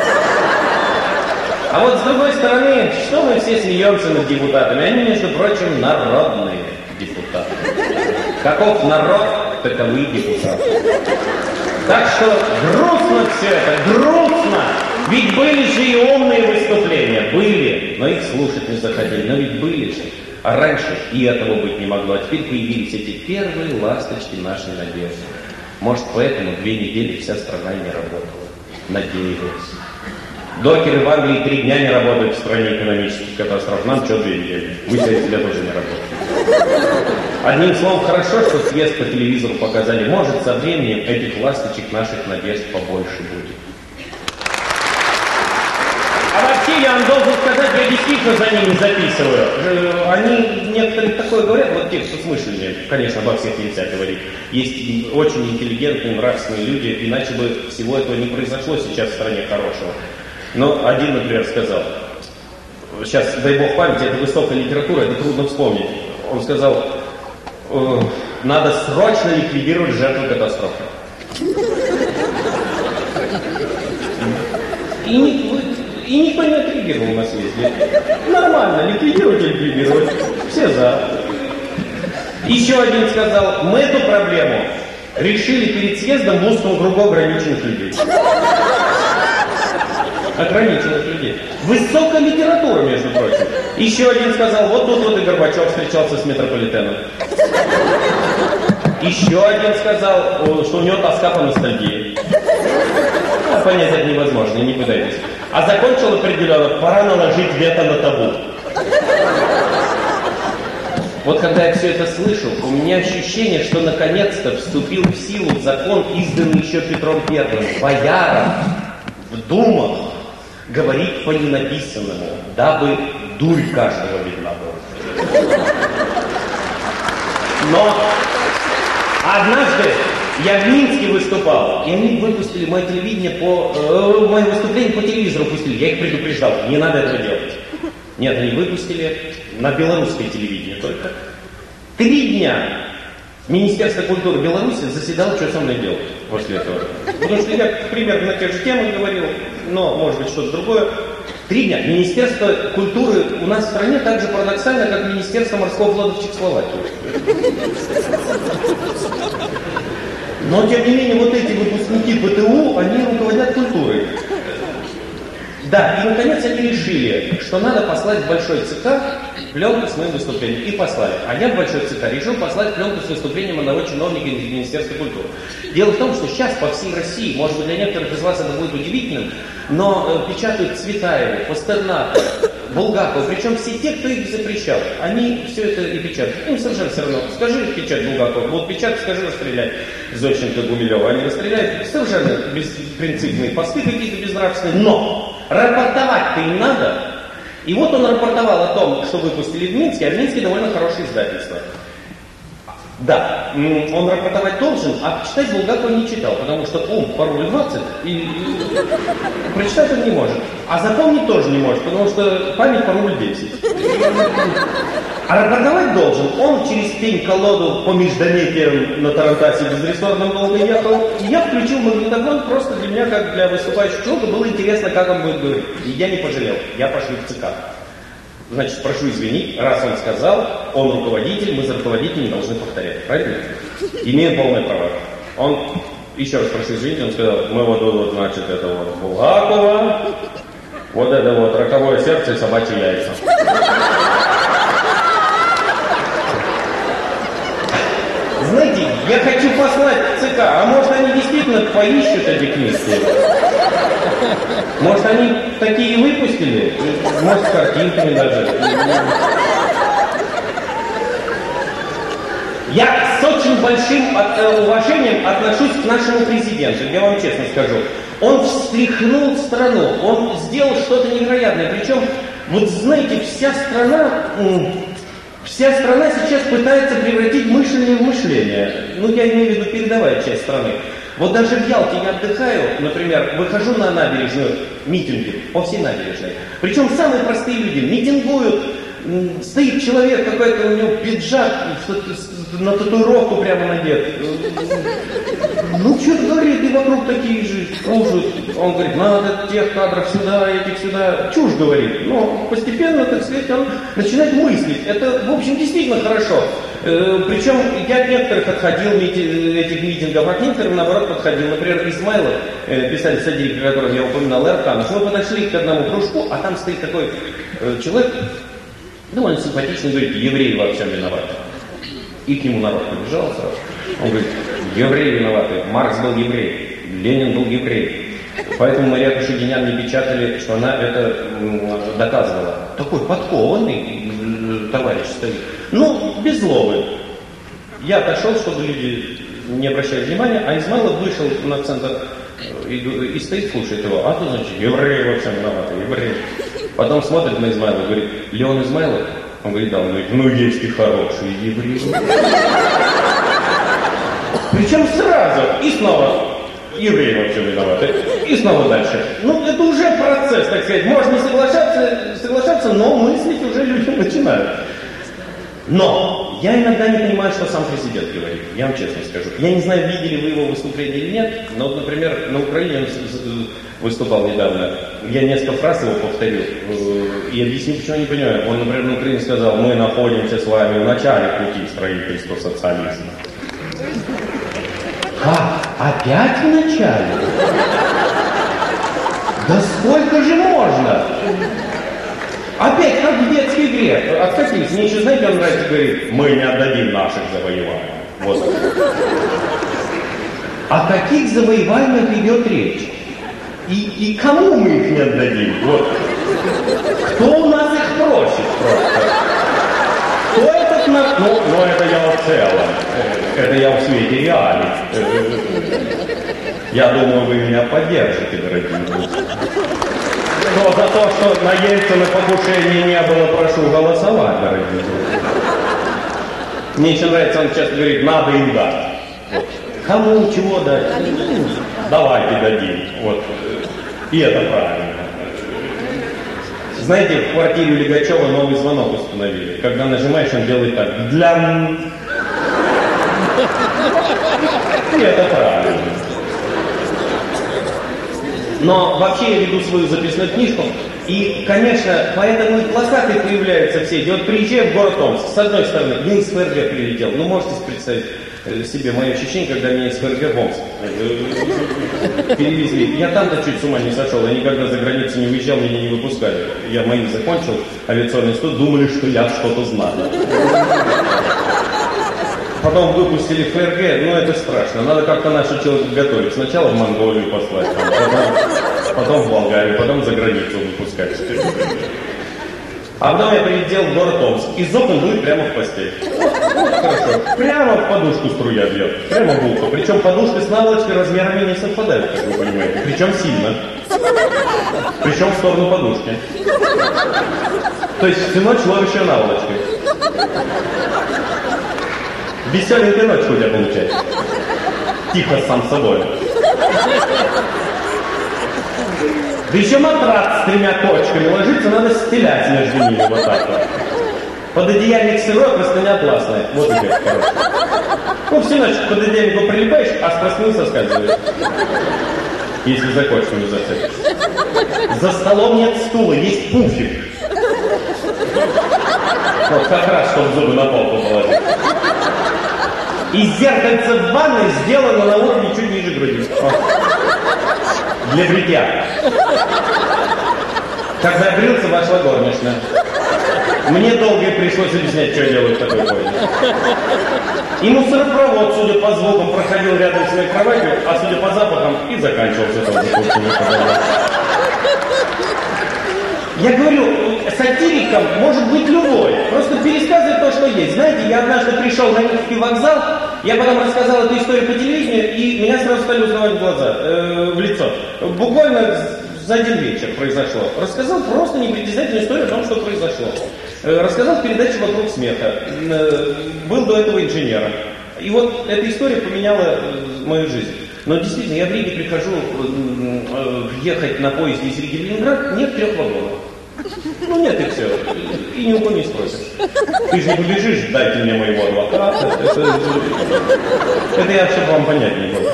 А вот с другой стороны, что мы все смеемся над депутатами? Они, между прочим, народные депутаты. Каков народ, таковы депутаты. Так что грустно все это, грустно. Ведь были же и умные выступления, были, но их слушать не захотели, но ведь были же. А раньше и этого быть не могло, а теперь появились эти первые ласточки нашей надежды. Может, поэтому две недели вся страна не работала, надеялась. Докеры в Англии три дня не работают в стране экономических катастроф, нам что две недели, вы семь лет уже не работаете. Одним словом, хорошо, что съезд по телевизору показали. Может, со временем этих ласточек наших надежд побольше будет. А вообще, я вам должен сказать, я действительно за ними записываю. Они некоторые такое говорят, вот те, кто смышленнее, конечно, обо всех нельзя говорить. Есть очень интеллигентные, нравственные люди, иначе бы всего этого не произошло сейчас в стране хорошего. Но один, например, сказал, сейчас, дай бог памяти, это высокая литература, это трудно вспомнить. Он сказал, надо срочно ликвидировать жертву катастрофы. И, ни, и никто не отреагировал на съезде. Нормально, ликвидировать и ликвидировать. Все за. Еще один сказал, мы эту проблему решили перед съездом в узком кругу ограниченных людей. Ограниченных людей. Высокая литература, между прочим. Еще один сказал, вот тут вот и Горбачев встречался с метрополитеном. Еще один сказал, что у него тоска по ностальгии. А понять это невозможно, не пытайтесь. А закончил определенно, пора наложить вето на табу. Вот когда я все это слышу, у меня ощущение, что наконец-то вступил в силу закон, изданный еще Петром Первым. Боярам в думах говорить по ненаписанному, дабы дурь каждого видна была. Но однажды я в Минске выступал, и они выпустили мое телевидение по... Э, мое выступление по телевизору пустили. Я их предупреждал, не надо этого делать. Нет, они выпустили на белорусское телевидение только. Три дня Министерство культуры Беларуси заседало, что со мной делать после этого. Потому что я примерно на тех же темах говорил, но, может быть, что-то другое. Три дня. Министерство культуры у нас в стране так же парадоксально, как Министерство морского флота в Чехословакии. Но, тем не менее, вот эти выпускники ПТУ, они руководят культурой. Да, и наконец они решили, что надо послать в большой ЦК пленку с моим выступлением. И послали. А я в большой ЦК решил послать пленку с выступлением одного чиновника из Министерства культуры. Дело в том, что сейчас по всей России, может быть, для некоторых из вас это будет удивительным, но э, печатают Цветаеву, Пастернака, Булгакова, причем все те, кто их запрещал, они все это и печатают. Им совершенно все равно. Скажи печать Булгакова, будут печатать, скажи расстрелять Зощенко, Гумилева. Они расстреляют совершенно беспринципные посты какие-то безнравственные, но рапортовать-то им надо. И вот он рапортовал о том, что выпустили в Минске, а в Минске довольно хорошее издательство. Да, он рапортовать должен, а читать Булгакова не читал, потому что ум по рубль двадцать, и, и прочитать он не может. А запомнить тоже не может, потому что память по рубль десять. А рапортовать должен. Он через пень-колоду по междометиям на тарантасе безрессорном долго ехал. И я включил магнитофон просто для меня, как для выступающего человека, было интересно, как он будет говорить. И я не пожалел, я пошел в ЦК. Значит, прошу извинить, раз он сказал, он руководитель, мы за руководителя не должны повторять, правильно? Имеем полное право. Он, еще раз прошу извинить, он сказал, мы вот, вот значит, это вот Булгакова, вот это вот роковое сердце и собачьи яйца. Знаете, я хочу послать в ЦК, а может они действительно поищут эти книжки? Может они такие выпустили? Может с картинками даже? Я с очень большим от, э, уважением отношусь к нашему президенту, я вам честно скажу. Он встряхнул страну, он сделал что-то невероятное. Причем, вот знаете, вся страна... Вся страна сейчас пытается превратить мышление в мышление. Ну, я имею в виду передовая часть страны. Вот даже в Ялте я отдыхаю, например, выхожу на набережную, митинги по всей набережной. Причем самые простые люди митингуют, стоит человек какой-то, у него пиджак, на татуировку прямо надет. Ну, что-то говорит, и вокруг такие же кружат. Он говорит, надо тех кадров сюда, этих сюда. Чушь говорит. Но постепенно, так сказать, он начинает мыслить. Это, в общем, действительно хорошо. Причем я от некоторых отходил этих митингов, а к некоторым, наоборот, подходил. Например, Измайлов, писатель-сатирик, о котором я упоминал, Эрканов. Мы подошли к одному кружку, а там стоит такой человек, довольно симпатичный, говорит, евреи во всем виноваты. И к нему народ побежал сразу. Он говорит, евреи виноваты, Маркс был еврей, Ленин был еврей. Поэтому Мария Шагинян не печатали, что она это доказывала. Такой подкованный товарищ стоит. Ну, без злобы. Я отошел, чтобы люди не обращали внимания, а Измайлов вышел на центр и, и стоит, слушает его. А то, значит, евреи во всем виноваты, евреи. Потом смотрит на Измайлова и говорит, Леон Измайлов? Он говорит, да, он говорит, ну есть и хорошие евреи. Причем сразу, и снова евреи во всем виноваты, и снова дальше. Ну, это уже процесс, так сказать. Можно не соглашаться, соглашаться, но мыслить уже люди начинают. Но я иногда не понимаю, что сам президент говорит. Я вам честно скажу. Я не знаю, видели вы его выступление или нет, но, вот, например, на Украине он выступал недавно. Я несколько фраз его повторил и объясню, почему я не понимаю. Он, например, на Украине сказал, мы находимся с вами в начале пути строительства социализма. Как? Опять в начале? Да сколько же можно? Опять, как в детской игре. Откатились. Мне еще, знаете, он нравится, говорит, мы не отдадим наших завоеваний. Вот. О каких завоеваниях идет речь? И, и кому мы их не отдадим? Вот. Кто у нас их просит просто? Кто этот на... Ну, ну, это я в целом. Это я в свете реалий. Я думаю, вы меня поддержите, дорогие друзья. Но за то, что на Ельцина покушения не было, прошу голосовать, дорогие друзья. Мне еще нравится, он часто говорит, надо им дать. Вот. Кому чего дать? Давайте дадим. Вот. И это правильно. Знаете, в квартире у Лигачева новый звонок установили. Когда нажимаешь, он делает так. Для... И это правильно. Но вообще я веду свою записную книжку. И, конечно, поэтому и плакаты появляются все эти. Вот приезжаю в город Омск, с одной стороны, я из ФРГ прилетел. Ну, можете представить себе мое ощущение, когда меня из ФРГ в Омск. Перевезли. Я там-то чуть с ума не сошел. Я никогда за границу не уезжал, меня не выпускали. Я мои закончил авиационный институт, думали, что я что-то знаю. Потом выпустили в ФРГ, ну это страшно. Надо как-то наших человек готовить. Сначала в Монголию послать, там, потом, потом в Болгарию, потом за границу выпускать. А потом я прилетел в город Омск. Из окон дует прямо в постель. Вот хорошо. Прямо в подушку струя бьет. Прямо в ухо. Причем подушка с наволочкой размерами не совпадают, как вы понимаете. Причем сильно. Причем в сторону подушки. То есть всю ночь ловящая наволочкой. Веселенькая ночь у тебя получается. Тихо сам с собой. Да еще матрац с тремя кочками. Ложиться надо стелять между ними вот так вот. Пододеяльник сырой, простыня атласная. Вот и как, короче. Ну, всю ночь к пододеяльнику прилипаешь, а с простыни соскальзываешь. Если за кочками зацепишь. За столом нет стула, есть пуфик. Вот как раз, чтобы зубы на полку положить. И зеркальце в ванной сделано на уровне чуть ниже груди. О. Для бритья. Когда я брился, вошла горничная. Мне долго пришлось объяснять, что я делаю в такой позе. И мусоропровод, судя по звукам, проходил рядом с моей кроватью, а судя по запахам, и заканчивался там за. Я говорю, сатириком может быть любой. Просто пересказывает то, что есть. Знаете, я однажды пришел на Невский вокзал, я потом рассказал эту историю по телевидению, и меня сразу стали узнавать в глаза, э, в лицо. Буквально за один вечер произошло. Рассказал просто непритязательную историю о том, что произошло. Э, рассказал в передаче «Вокруг смеха». Э, был до этого инженером. И вот эта история поменяла э, мою жизнь. Но действительно, я в Риге прихожу э, ехать на поезде из Риги в Ленинград, нет трех вагонов. Ну нет, и все. И ни у кого не спросишь. Ты же не побежишь, дайте мне моего адвоката. Это, это, это я, чтобы вам понятнее было.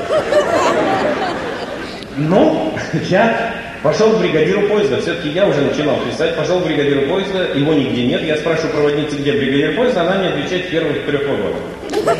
Ну, я пошел к бригадиру поезда. Все-таки я уже начинал писать. Пошел к бригадиру поезда, его нигде нет. Я спрашиваю проводницы, где бригадир поезда, она мне отвечает в первых трех вагонах.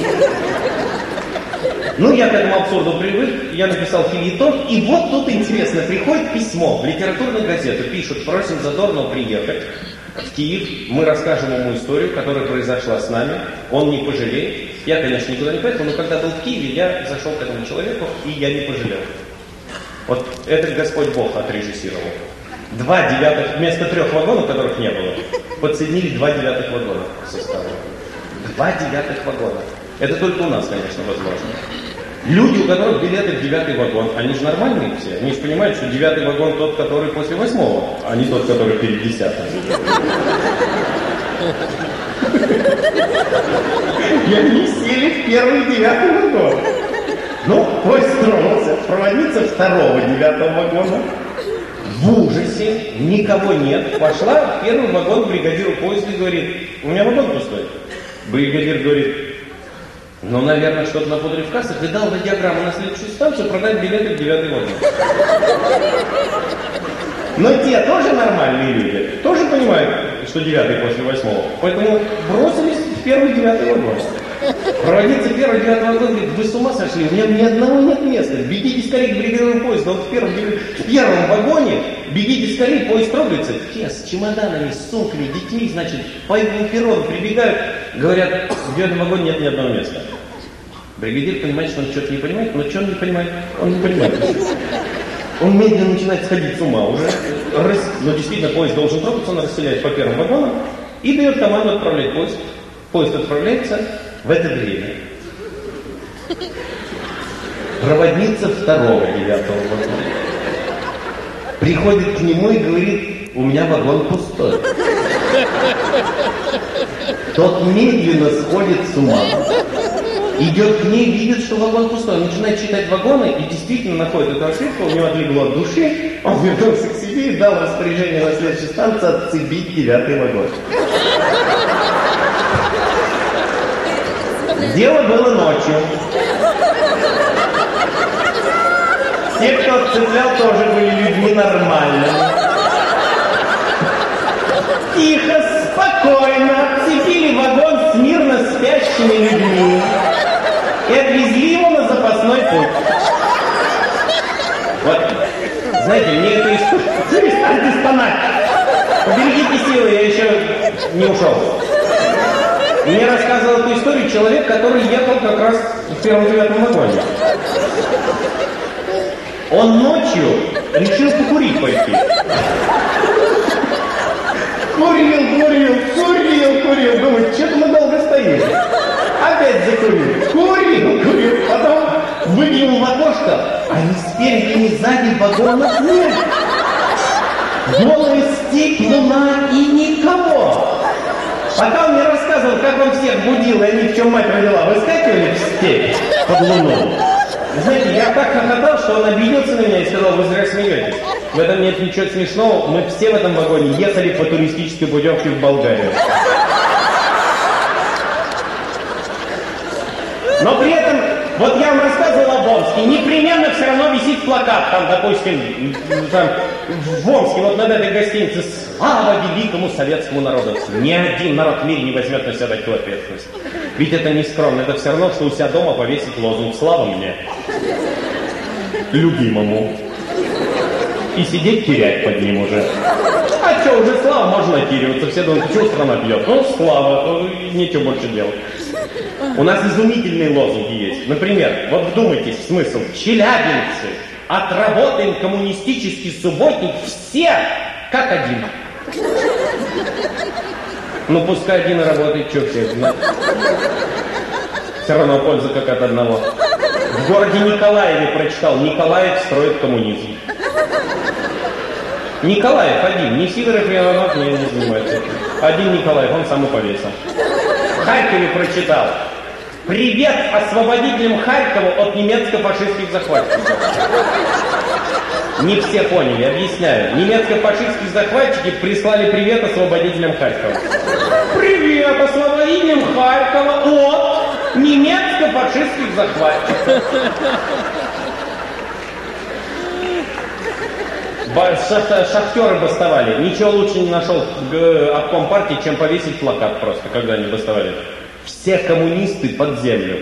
Ну, я к этому абсурду привык, я написал фельетон, и вот тут интересно, приходит письмо в литературную газету, пишут, просим Задорнова приехать в Киев, мы расскажем ему историю, которая произошла с нами, он не пожалеет. Я, конечно, никуда не поехал, но когда был в Киеве, я зашел к этому человеку, и я не пожалел. Вот это Господь Бог отрежиссировал. Два девятых, вместо трех вагонов, которых не было, подсоединили два девятых вагона к составу. Два девятых вагона. Это только у нас, конечно, возможно. Люди, у которых билеты в девятый вагон, они же нормальные все. Они же понимают, что девятый вагон тот, который после восьмого, а не тот, который перед десятым. И они сели в первый девятый вагон. Ну, поезд тронулся. Проводница второго девятого вагона в ужасе, никого нет, пошла в первый вагон к бригадиру поезда и говорит, у меня вагон пустой. Бригадир говорит, ну, наверное, что-то напутали в кассах и дал радиограмму на следующую станцию продать билеты в девятый вагон. Но те тоже нормальные люди, тоже понимают, что девятый после восьмого. Поэтому бросились в первый девятый вагон. Проводница первого девятого вагона говорит, вы с ума сошли, у меня ни одного нет места. Бегите скорее к бригадиру поезда, он в первом, в первом вагоне, бегите скорее, поезд трогается. Те с чемоданами, с сумками, детьми, значит, по перрону прибегают, говорят, в девятом вагоне нет ни одного места. Бригадир понимает, что он что-то не понимает, но что он не понимает? Он не понимает. Он медленно начинает сходить с ума уже. Но действительно, поезд должен трогаться, он расселяет по первым вагонам и дает команду отправлять поезд. Поезд отправляется в это время. Проводница второго девятого вагона приходит к нему и говорит, у меня вагон пустой. Тот медленно сходит с ума. Идет к ней, видит, что вагон пустой. Он начинает читать вагоны и действительно находит эту ошибку, у него отлегло от души, он вернулся к себе и дал распоряжение на следующей станции отцепить девятый вагон. Дело было ночью. Те, кто отцеплял, тоже были людьми нормальными. Тихо, спокойно отцепили вагон с мирно спящими людьми и отвезли его на запасной путь. Знаете, мне это история... Перестаньте стонать! Поберегите силы, я еще не ушел. Мне рассказывал эту историю человек, который ехал как раз в первом девятом вагоне. Он ночью решил покурить пойти. Курил, курил, курил, курил. Думает, что-то мы долго стоим. Опять закурил. Курил, курил. Потом выглянул в окошко, а ни спереди, ни сзади вагонов нет. Голая степь, луна и никого. Пока он мне рассказывал, как он всех будил, и они, в чем мать родила, выскакивали в степь под луну. Знаете, я так хохотал, что он обиделся на меня и сказал: вы зря смеетесь. В этом нет ничего смешного, мы все в этом вагоне ехали по туристической путевке в Болгарию. Но при этом, вот я вам рассказывал об Омске, непременно все равно висит плакат, там, допустим, там, в Омске, вот над этой гостиницей: слава великому советскому народу. Ни один народ в мире не возьмет на себя такую ответственность. Ведь это не скромно, это все равно, что у себя дома повесить лозунг: слава мне, любимому. И сидеть терять под ним уже. А что, уже слава, можно накириваться. Все думают, что страна пьет? Ну, слава, нечего больше делать. У нас изумительные лозунги есть. Например, вот вдумайтесь в смысл. Челябинцы, отработаем коммунистический субботник все как один. Ну, пускай один и работает, что все знают. Все равно польза как от одного. В городе Николаеве прочитал: Николаев строит коммунизм. Николаев один, не Сидоров и Иванов не, не занимается. Один Николаев, он сам и повесил. В Харькове прочитал: привет освободителям Харькова от немецко-фашистских захватчиков. Не все поняли, объясняю. Немецко-фашистские захватчики прислали привет освободителям Харькова. Привет освободителям Харькова от немецко-фашистских захватчиков. Шахтеры бастовали. Ничего лучше не нашел обком партии, чем повесить плакат просто, когда они бастовали. Все коммунисты под землю.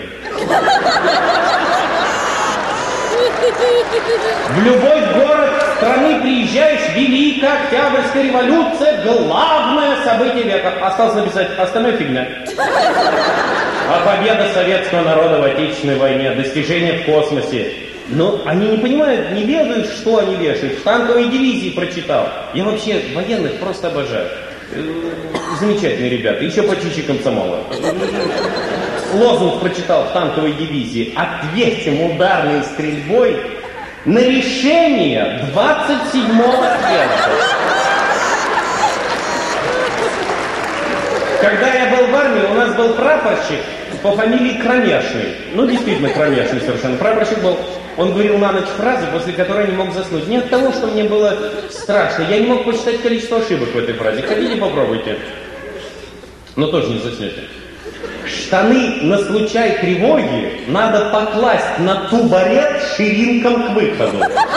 В любой город страны приезжаешь, Великая Октябрьская революция, главное событие века. Осталось написать: остальная фигня. А победа советского народа в Отечественной войне, достижения в космосе. Но они не понимают, не ведают, что они вешают. В танковой дивизии прочитал. Я вообще военных просто обожаю. Замечательные ребята, еще почище комсомола. Лозунг прочитал в танковой дивизии: ответим ударной стрельбой на решение двадцать седьмого съезда. Когда я был в армии, у нас был прапорщик по фамилии Кромешный. Ну, действительно, Кромешный совершенно. Прапорщик был, он говорил на ночь фразы, после которой не мог заснуть. Не от того, что мне было страшно. Я не мог посчитать количество ошибок в этой фразе. Хотите, попробуйте. Но тоже не заснете. Штаны на случай тревоги надо покласть на тубарет ширинком к выходу.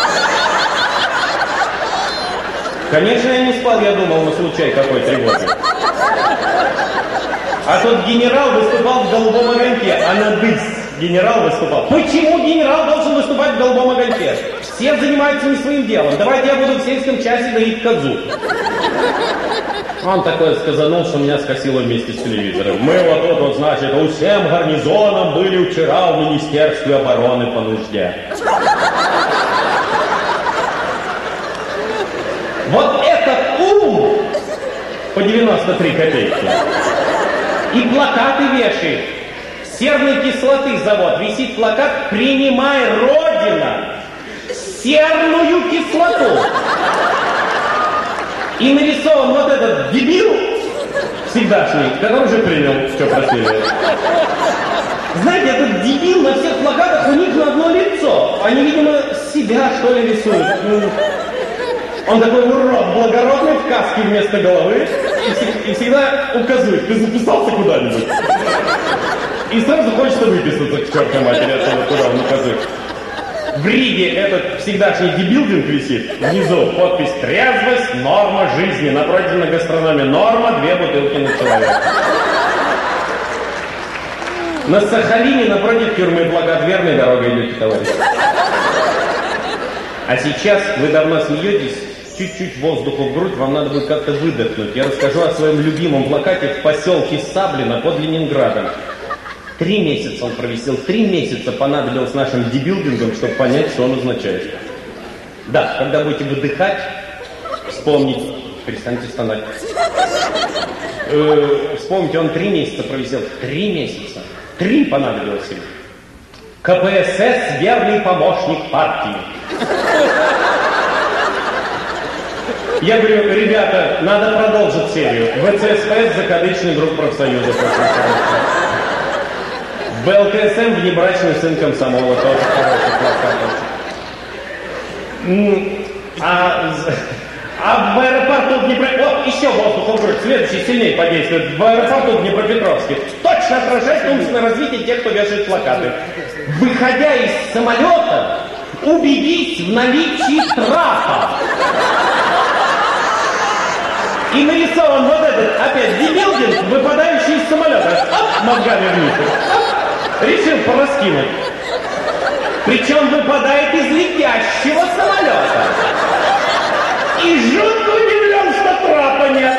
Конечно, я не спал, я думал, на случай какой тревоги. А тот генерал выступал в голубом огоньке, а на дыс генерал выступал. Почему генерал должен выступать в голубом огоньке? Все занимаются не своим делом. Давайте я буду в сельском часе доить козу. Он такое сказанул, что меня скосило вместе с телевизором. Мы вот тут вот, значит, у всем гарнизоном были вчера в Министерстве обороны по нужде. Вот этот ум по девяносто три копейки и плакаты вешает. Серной кислоты завод. Висит плакат: принимай, Родина, серную кислоту. И нарисован вот этот дебил всегдашний, который уже принял, что просили. Знаете, этот дебил на всех плакатах, у них на одно лицо. Они, видимо, себя, что ли, рисуют. Он такой урод благородный, в каске вместо головы, и, и всегда указывает: ты записался куда-нибудь? И сразу хочется выписаться к чертовой матери, отсюда, куда он указывает. В Риге этот всегдашний дебилдинг висит. Внизу подпись: трезвость, норма жизни. Напротив на гастрономе: норма, две бутылки на человека. На Сахалине напротив тюрьмы плакат: верной дорогой идете, товарищ. А сейчас вы давно смеетесь, чуть-чуть воздуха в грудь, вам надо будет как-то выдохнуть. Я расскажу о своем любимом плакате в поселке Саблино под Ленинградом. Три месяца он провисел, три месяца понадобилось нашим дебилдингам, чтобы понять, что он означает. Да, когда будете выдыхать, вспомните, перестаньте стонать. Э, вспомните, он три месяца провисел, три месяца, три понадобилось ему. КПСС — верный помощник партии. Я говорю, ребята, надо продолжить серию. ВЦСПС — закадычный друг профсоюза. БЛКСМ — внебрачный сын комсомола, тоже хороший плакат. А, а в аэропорту Днепро... О, еще воздух в грудь, следующий сильнее подействует. В аэропорту Днепропетровске точно отражает умственное развитие тех, кто вешает плакаты. Выходя из самолета, убедись в наличии трапа. И нарисован вот этот, опять, дебилдинг, выпадающий из самолета. Оп, мозгами вниз. Оп, решил пораскинуть. Причем выпадает из летящего самолета. И жутко удивлен, что трапа нет.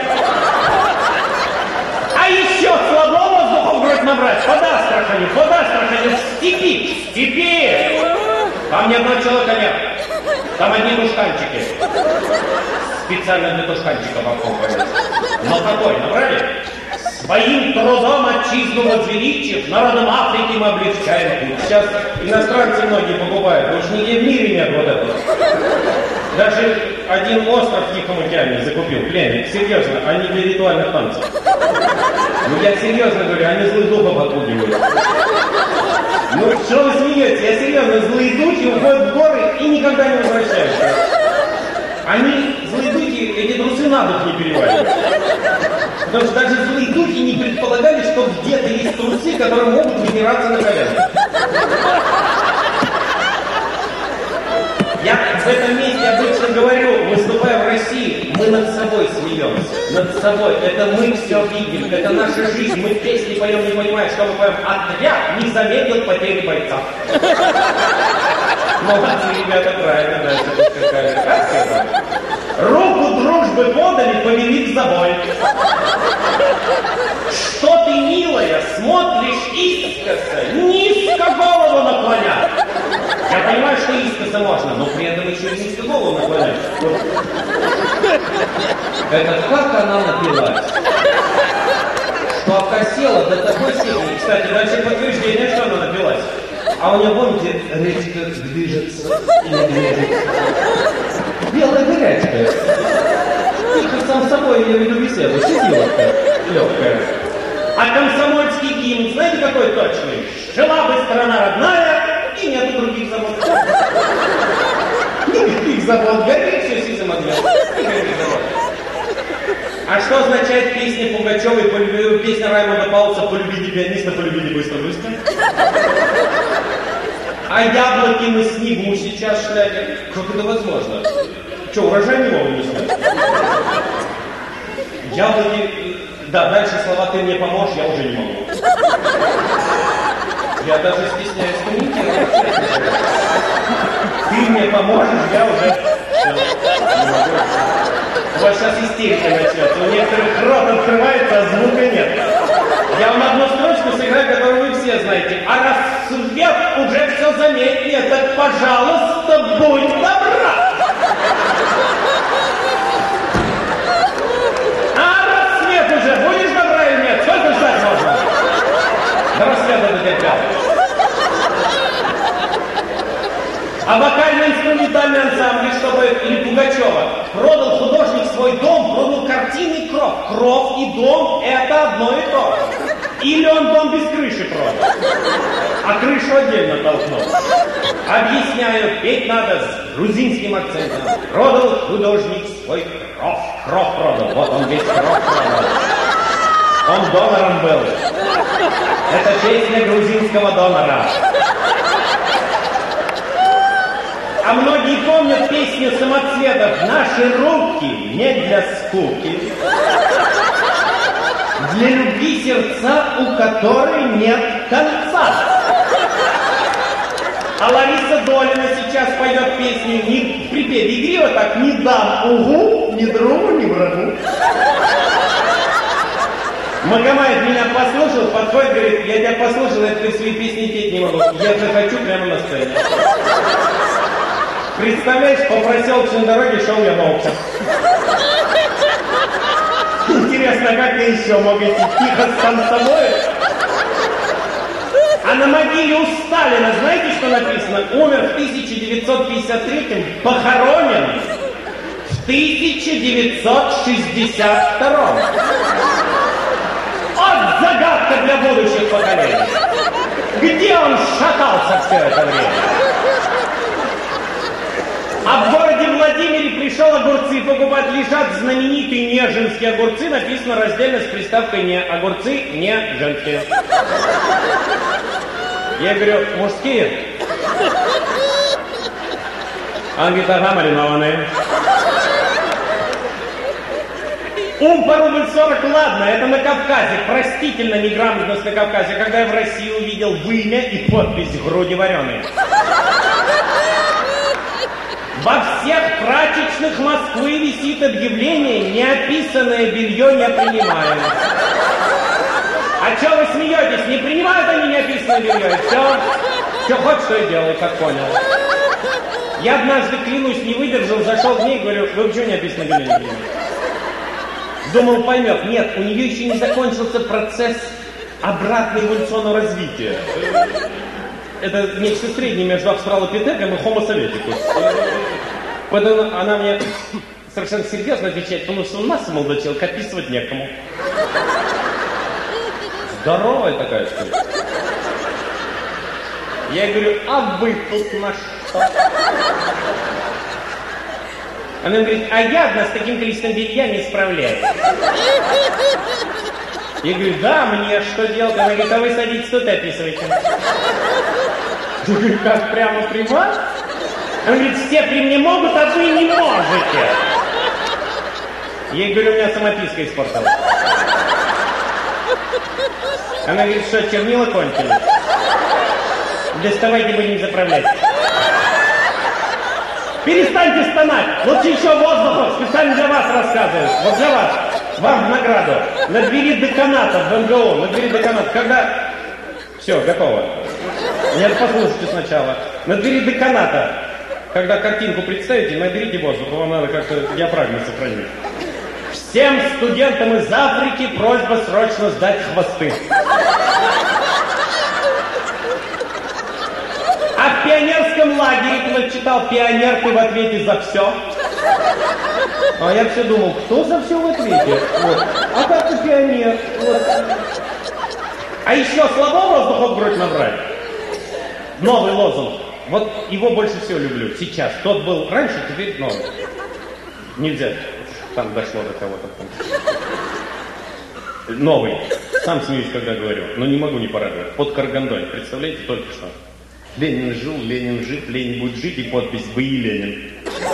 А еще слабо воздуха в грудь набрать. Под Астраханью, под Астраханью, в степи, в степи. Там ни одного человека нет. Там одни тушканчики. Специально для тушканчиков окопывались. Но какой, набрали? Своим трудом отчизну возвеличив, народам Африки мы облегчаем путь. Сейчас иностранцы многие покупают, потому что нигде в мире нет вот этого. Даже один остров в Тихом океане закупил, пленник, серьезно, они для ритуальных танцев. Ну я серьезно говорю, они злых духов отпугивают. Ну что вы смеетесь, я серьезно, злые духи уходят в горы и никогда не возвращаются. Они, злые духи, эти трусы на дух не переваривают. Потому что даже злые духи не предполагали, что где-то есть трусы, которые могут выдираться на коленях. Я в этом месте обычно говорю, выступая в России, мы над собой смеемся. Над собой. Это мы все видим. Это наша жизнь. Мы песни поем, не понимая, что мы поем. Отряд не заметил потери бойца. Молодцы, ребята, правильно, дальше поскакали. Как это? Руку дружбы подали, повели в забой. Что ты, милая, смотришь искоса, низко голову наклоня. Я понимаю, что искоса можно, но при этом еще и низко голову наклонять. Это как она напилась, что окосела до такой степени. Кстати, дальше подтверждение, что она напилась. А у нее, помните, речка движется и не движется. Белая горячая. Тихо сам собой я веду беседу. Сидилка легкая. А комсомольский гимн, знаете, какой точный? Жила бы страна родная, и нету других забот. Никаких забот. Горит все сизым огнем. Никаких забот. А что означает песня Пугачевой, полюби... песня Раймонда Паулса «Полюбите пианиста, полюбите быстро-быстро»? А яблоки на снегу сейчас шлягер. Как это возможно? Что, урожай не могут не знать? Яблоки... Да, дальше слова «ты мне поможешь» я уже не могу. Я даже стесняюсь комментировать. Ты мне поможешь, я уже... Все, не могу. У вас сейчас истерика начнется. У некоторых рот открывается, а звука нет. Я вам одну строчку сыграю, которую вы все знаете. А рассвет уже все заметнее, так, пожалуйста, будь добра. А рассвет уже, будешь добра или нет? Сколько ждать можно? До рассвета дотерпел. А вокально-инструментальный ансамбль, чтобы или Пугачева, продал художник свой дом, продал картины кров. Кров и дом — это одно и то же. Или он дом без крыши продал, а крышу отдельно толкнул. Объясняю, петь надо с грузинским акцентом. Продал художник свой кров. Кров продал, вот он весь кров продал. Он донором был. Это песня грузинского донора. А многие помнят песню самоцветов «Наши руки не для скуки». Для любви сердца, у которой нет конца. А Лариса Долина сейчас поет песню не припев игриво, так не дам угу, ни другу, ни врагу. Магомаев меня послушал, подходит, говорит, я тебя послушал, я ты свои песни петь не могу. Я захочу прямо на сцене. Представляешь, по проселочной дороге шел я молча. Интересно, как я еще мог идти тихо сам с собой? А на могиле у Сталина, знаете, что написано? Умер в тысяча девятьсот пятьдесят третьем, похоронен в тысяча девятьсот шестьдесят втором. Вот загадка для будущих поколений. Где он шатался все это время? А в городе Владимире пришел огурцы покупать, лежат знаменитые неженские огурцы, написано раздельно с приставкой «не». Огурцы не женские. Я говорю, мужские? Он говорит, ага, маринованные. Ум по рубль сорок, ладно, это на Кавказе. Простительно неграмотность на Кавказе, когда я в России увидел вымя и подпись «груди вареные». Во всех прачечных Москвы висит объявление «Неописанное белье не принимаем». А что вы смеетесь? Не принимают они неописанное белье, и все. Что хочешь, что и делаю, как понял. Я однажды, клянусь, не выдержал, зашел к ней и говорю, вы почему неописанное белье не принимаете? Думал, поймет. Нет, у нее еще не закончился процесс обратного эволюционного развития. Это нечто среднее между австралопитеком и хомо советикус. Поэтому она мне совершенно серьезно отвечает, потому что у нас, молодой человек, описывать некому. Здоровая такая штука. Я ей говорю, а вы тут на что? Она говорит, а я одна с таким количеством белья не справляюсь. Я говорю, да, мне что делать? Она говорит, а вы садитесь тут и описывайте. Я говорю, как прямо при вас? Она говорит, все при мне могут, а вы не можете. Я ей говорю, у меня самописка испортилась. Она говорит, что, чернила кончились? Доставайте, будем заправлять. Перестаньте стонать. Лучше еще воздуха. Специально для вас рассказываю. Вот для вас. Вам в награду. На двери деканата в МГУ. На двери деканата. Когда... Все, готово. Нет, послушайте сначала. На двери деканата. Когда картинку представите, наберите воздух. Вам надо как-то диафрагму сохранить. Всем студентам из Африки просьба срочно сдать хвосты. А в пионерском лагере, кто читал «Пионер, ты в ответе за все». А я все думал, кто за все в ответе? Вот. А как ты пионер? Вот. А еще слабо воздуха в грудь набрать. Новый лозунг. Вот его больше всего люблю сейчас. Тот был раньше, теперь новый. Нельзя. Там дошло до кого-то. Новый. Сам смеюсь, когда говорю. Но не могу не порадовать. Под Каргандой. Представляете, только что. Ленин жил, Ленин жив, Ленин будет жить, и подпись «Вы и Ленин».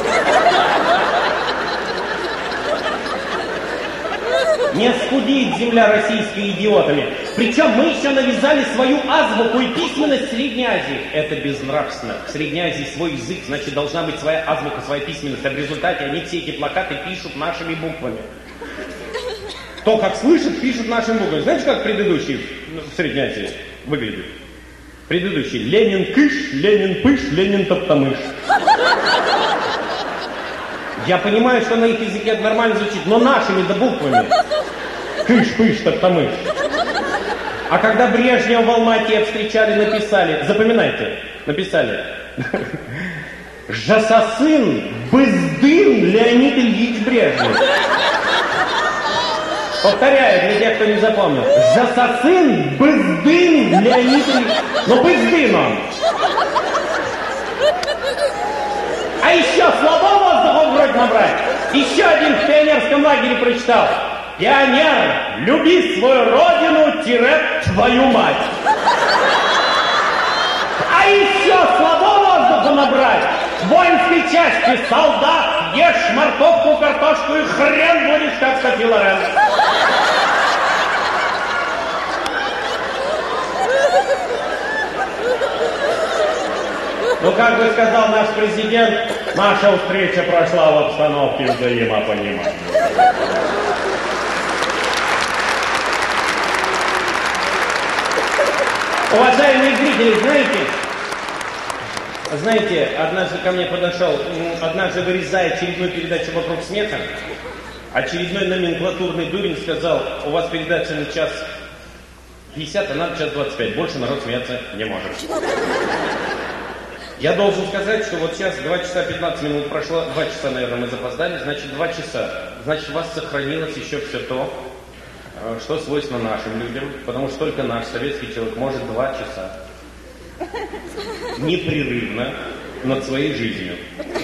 Не скудеет земля российской идиотами. Причем мы еще навязали свою азбуку и письменность Средней Азии. Это безнравственно. В Средней Азии свой язык, значит, должна быть своя азбука, своя письменность. А в результате они все эти плакаты пишут нашими буквами. Кто как слышит, пишет нашими буквами. Знаете, как предыдущий в Средней Азии выглядит? Предыдущий. Ленин кыш, Ленин пыш, Ленин топтамыш. Я понимаю, что на их языке это нормально звучит, но нашими-то буквами. Кыш, пыш, топтамыш. А когда Брежнева в Алмате встречали, написали, запоминайте, написали. Жасасын Быздын Леонид Ильич Брежнев. Повторяю для тех, кто не запомнил. Жасасын Быздын Леонид Ильич. Ну, Быздын он. А еще слабо воздуха в грудь набрать. Еще один в пионерском лагере прочитал. Пионер, люби свою родину, тире, твою мать. А еще слабо воздуха набрать. В воинской части солдат, ешь морковку, картошку и хрен будешь, как Софи Лорен. Ну, как бы сказал наш президент, наша встреча прошла в обстановке взаимопонимания. Уважаемые зрители, знаете, знаете, однажды ко мне подошел, однажды вырезая очередную передачу «Вокруг смеха», очередной номенклатурный дурень сказал: у вас передача на час пятьдесят, а нам час двадцать пять, больше народ смеяться не может. Я должен сказать, что вот сейчас два часа пятнадцать минут прошло, два часа, наверное, мы запоздали, значит, два часа. Значит, у вас сохранилось еще все то, что свойственно нашим людям, потому что только наш советский человек может два часа непрерывно над своей жизнью.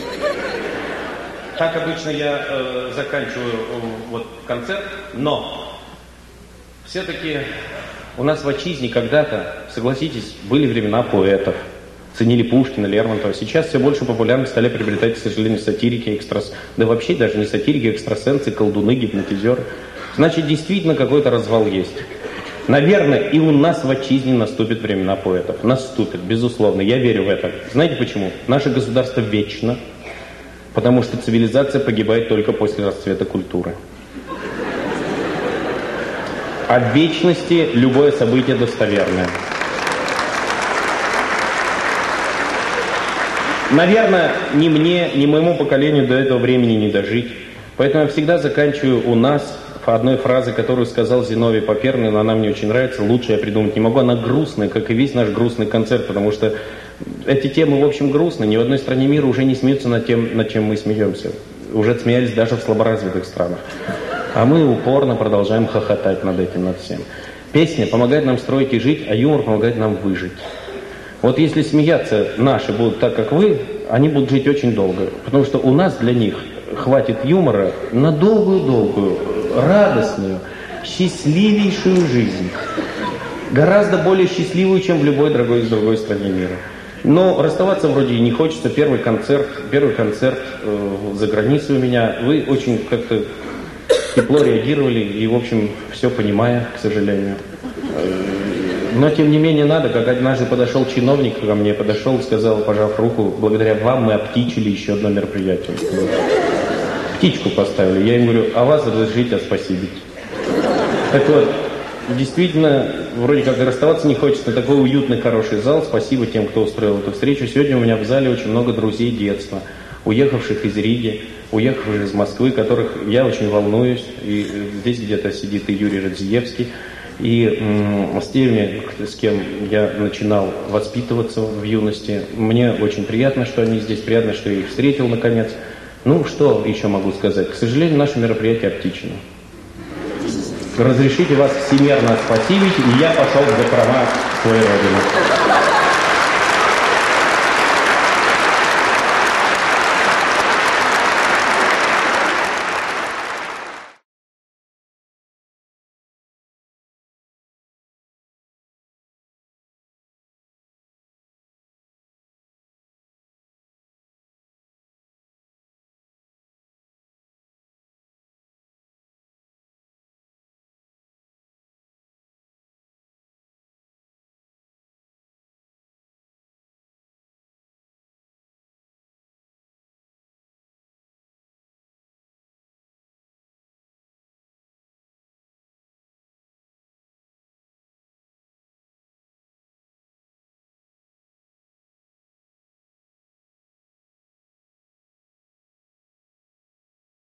Так обычно я э, заканчиваю э, вот концерт, но все-таки у нас в отчизне когда-то, согласитесь, были времена поэтов, ценили Пушкина, Лермонтова. Сейчас все больше популярность стали приобретать, к сожалению, сатирики, экстрас... да вообще даже не сатирики, экстрасенсы, колдуны, гипнотизеры. Значит, действительно какой-то развал есть. Наверное, и у нас в отчизне наступят времена поэтов. Наступит, безусловно, я верю в это. Знаете почему? Наше государство вечно, потому что цивилизация погибает только после расцвета культуры. А в вечности любое событие достоверное. Наверное, ни мне, ни моему поколению до этого времени не дожить. Поэтому я всегда заканчиваю у нас по одной фразе, которую сказал Зиновий Поперный, но она мне очень нравится, лучше я придумать не могу. Она грустная, как и весь наш грустный концерт, потому что эти темы, в общем, грустные. Ни в одной стране мира уже не смеются над тем, над чем мы смеемся. Уже смеялись даже в слаборазвитых странах. А мы упорно продолжаем хохотать над этим, над всем. Песня помогает нам строить и жить, а юмор помогает нам выжить. Вот если смеяться наши будут так, как вы, они будут жить очень долго. Потому что у нас для них хватит юмора на долгую-долгую, радостную, счастливейшую жизнь. Гораздо более счастливую, чем в любой другой, другой стране мира. Но расставаться вроде и не хочется. Первый концерт, первый концерт э, за границей у меня. Вы очень как-то тепло реагировали и, в общем, все понимая, к сожалению. Но, тем не менее, надо, как однажды подошел чиновник ко мне, подошел и сказал, пожав руку, благодаря вам мы обтичили еще одно мероприятие. Птичку поставили. Я ему говорю, а вас разрешите оспасибить. Так вот, действительно, вроде как и расставаться не хочется. Такой уютный, хороший зал. Спасибо тем, кто устроил эту встречу. Сегодня у меня в зале очень много друзей детства, уехавших из Риги, уехавших из Москвы, которых я очень волнуюсь. И здесь где-то сидит и Юрий Радзиевский. И м, с теми, с кем я начинал воспитываться в юности, мне очень приятно, что они здесь, приятно, что я их встретил наконец. Ну, что еще могу сказать? К сожалению, наше мероприятие обтичено. Разрешите вас всемерно спасибить, и я пошел в закрома своей родины.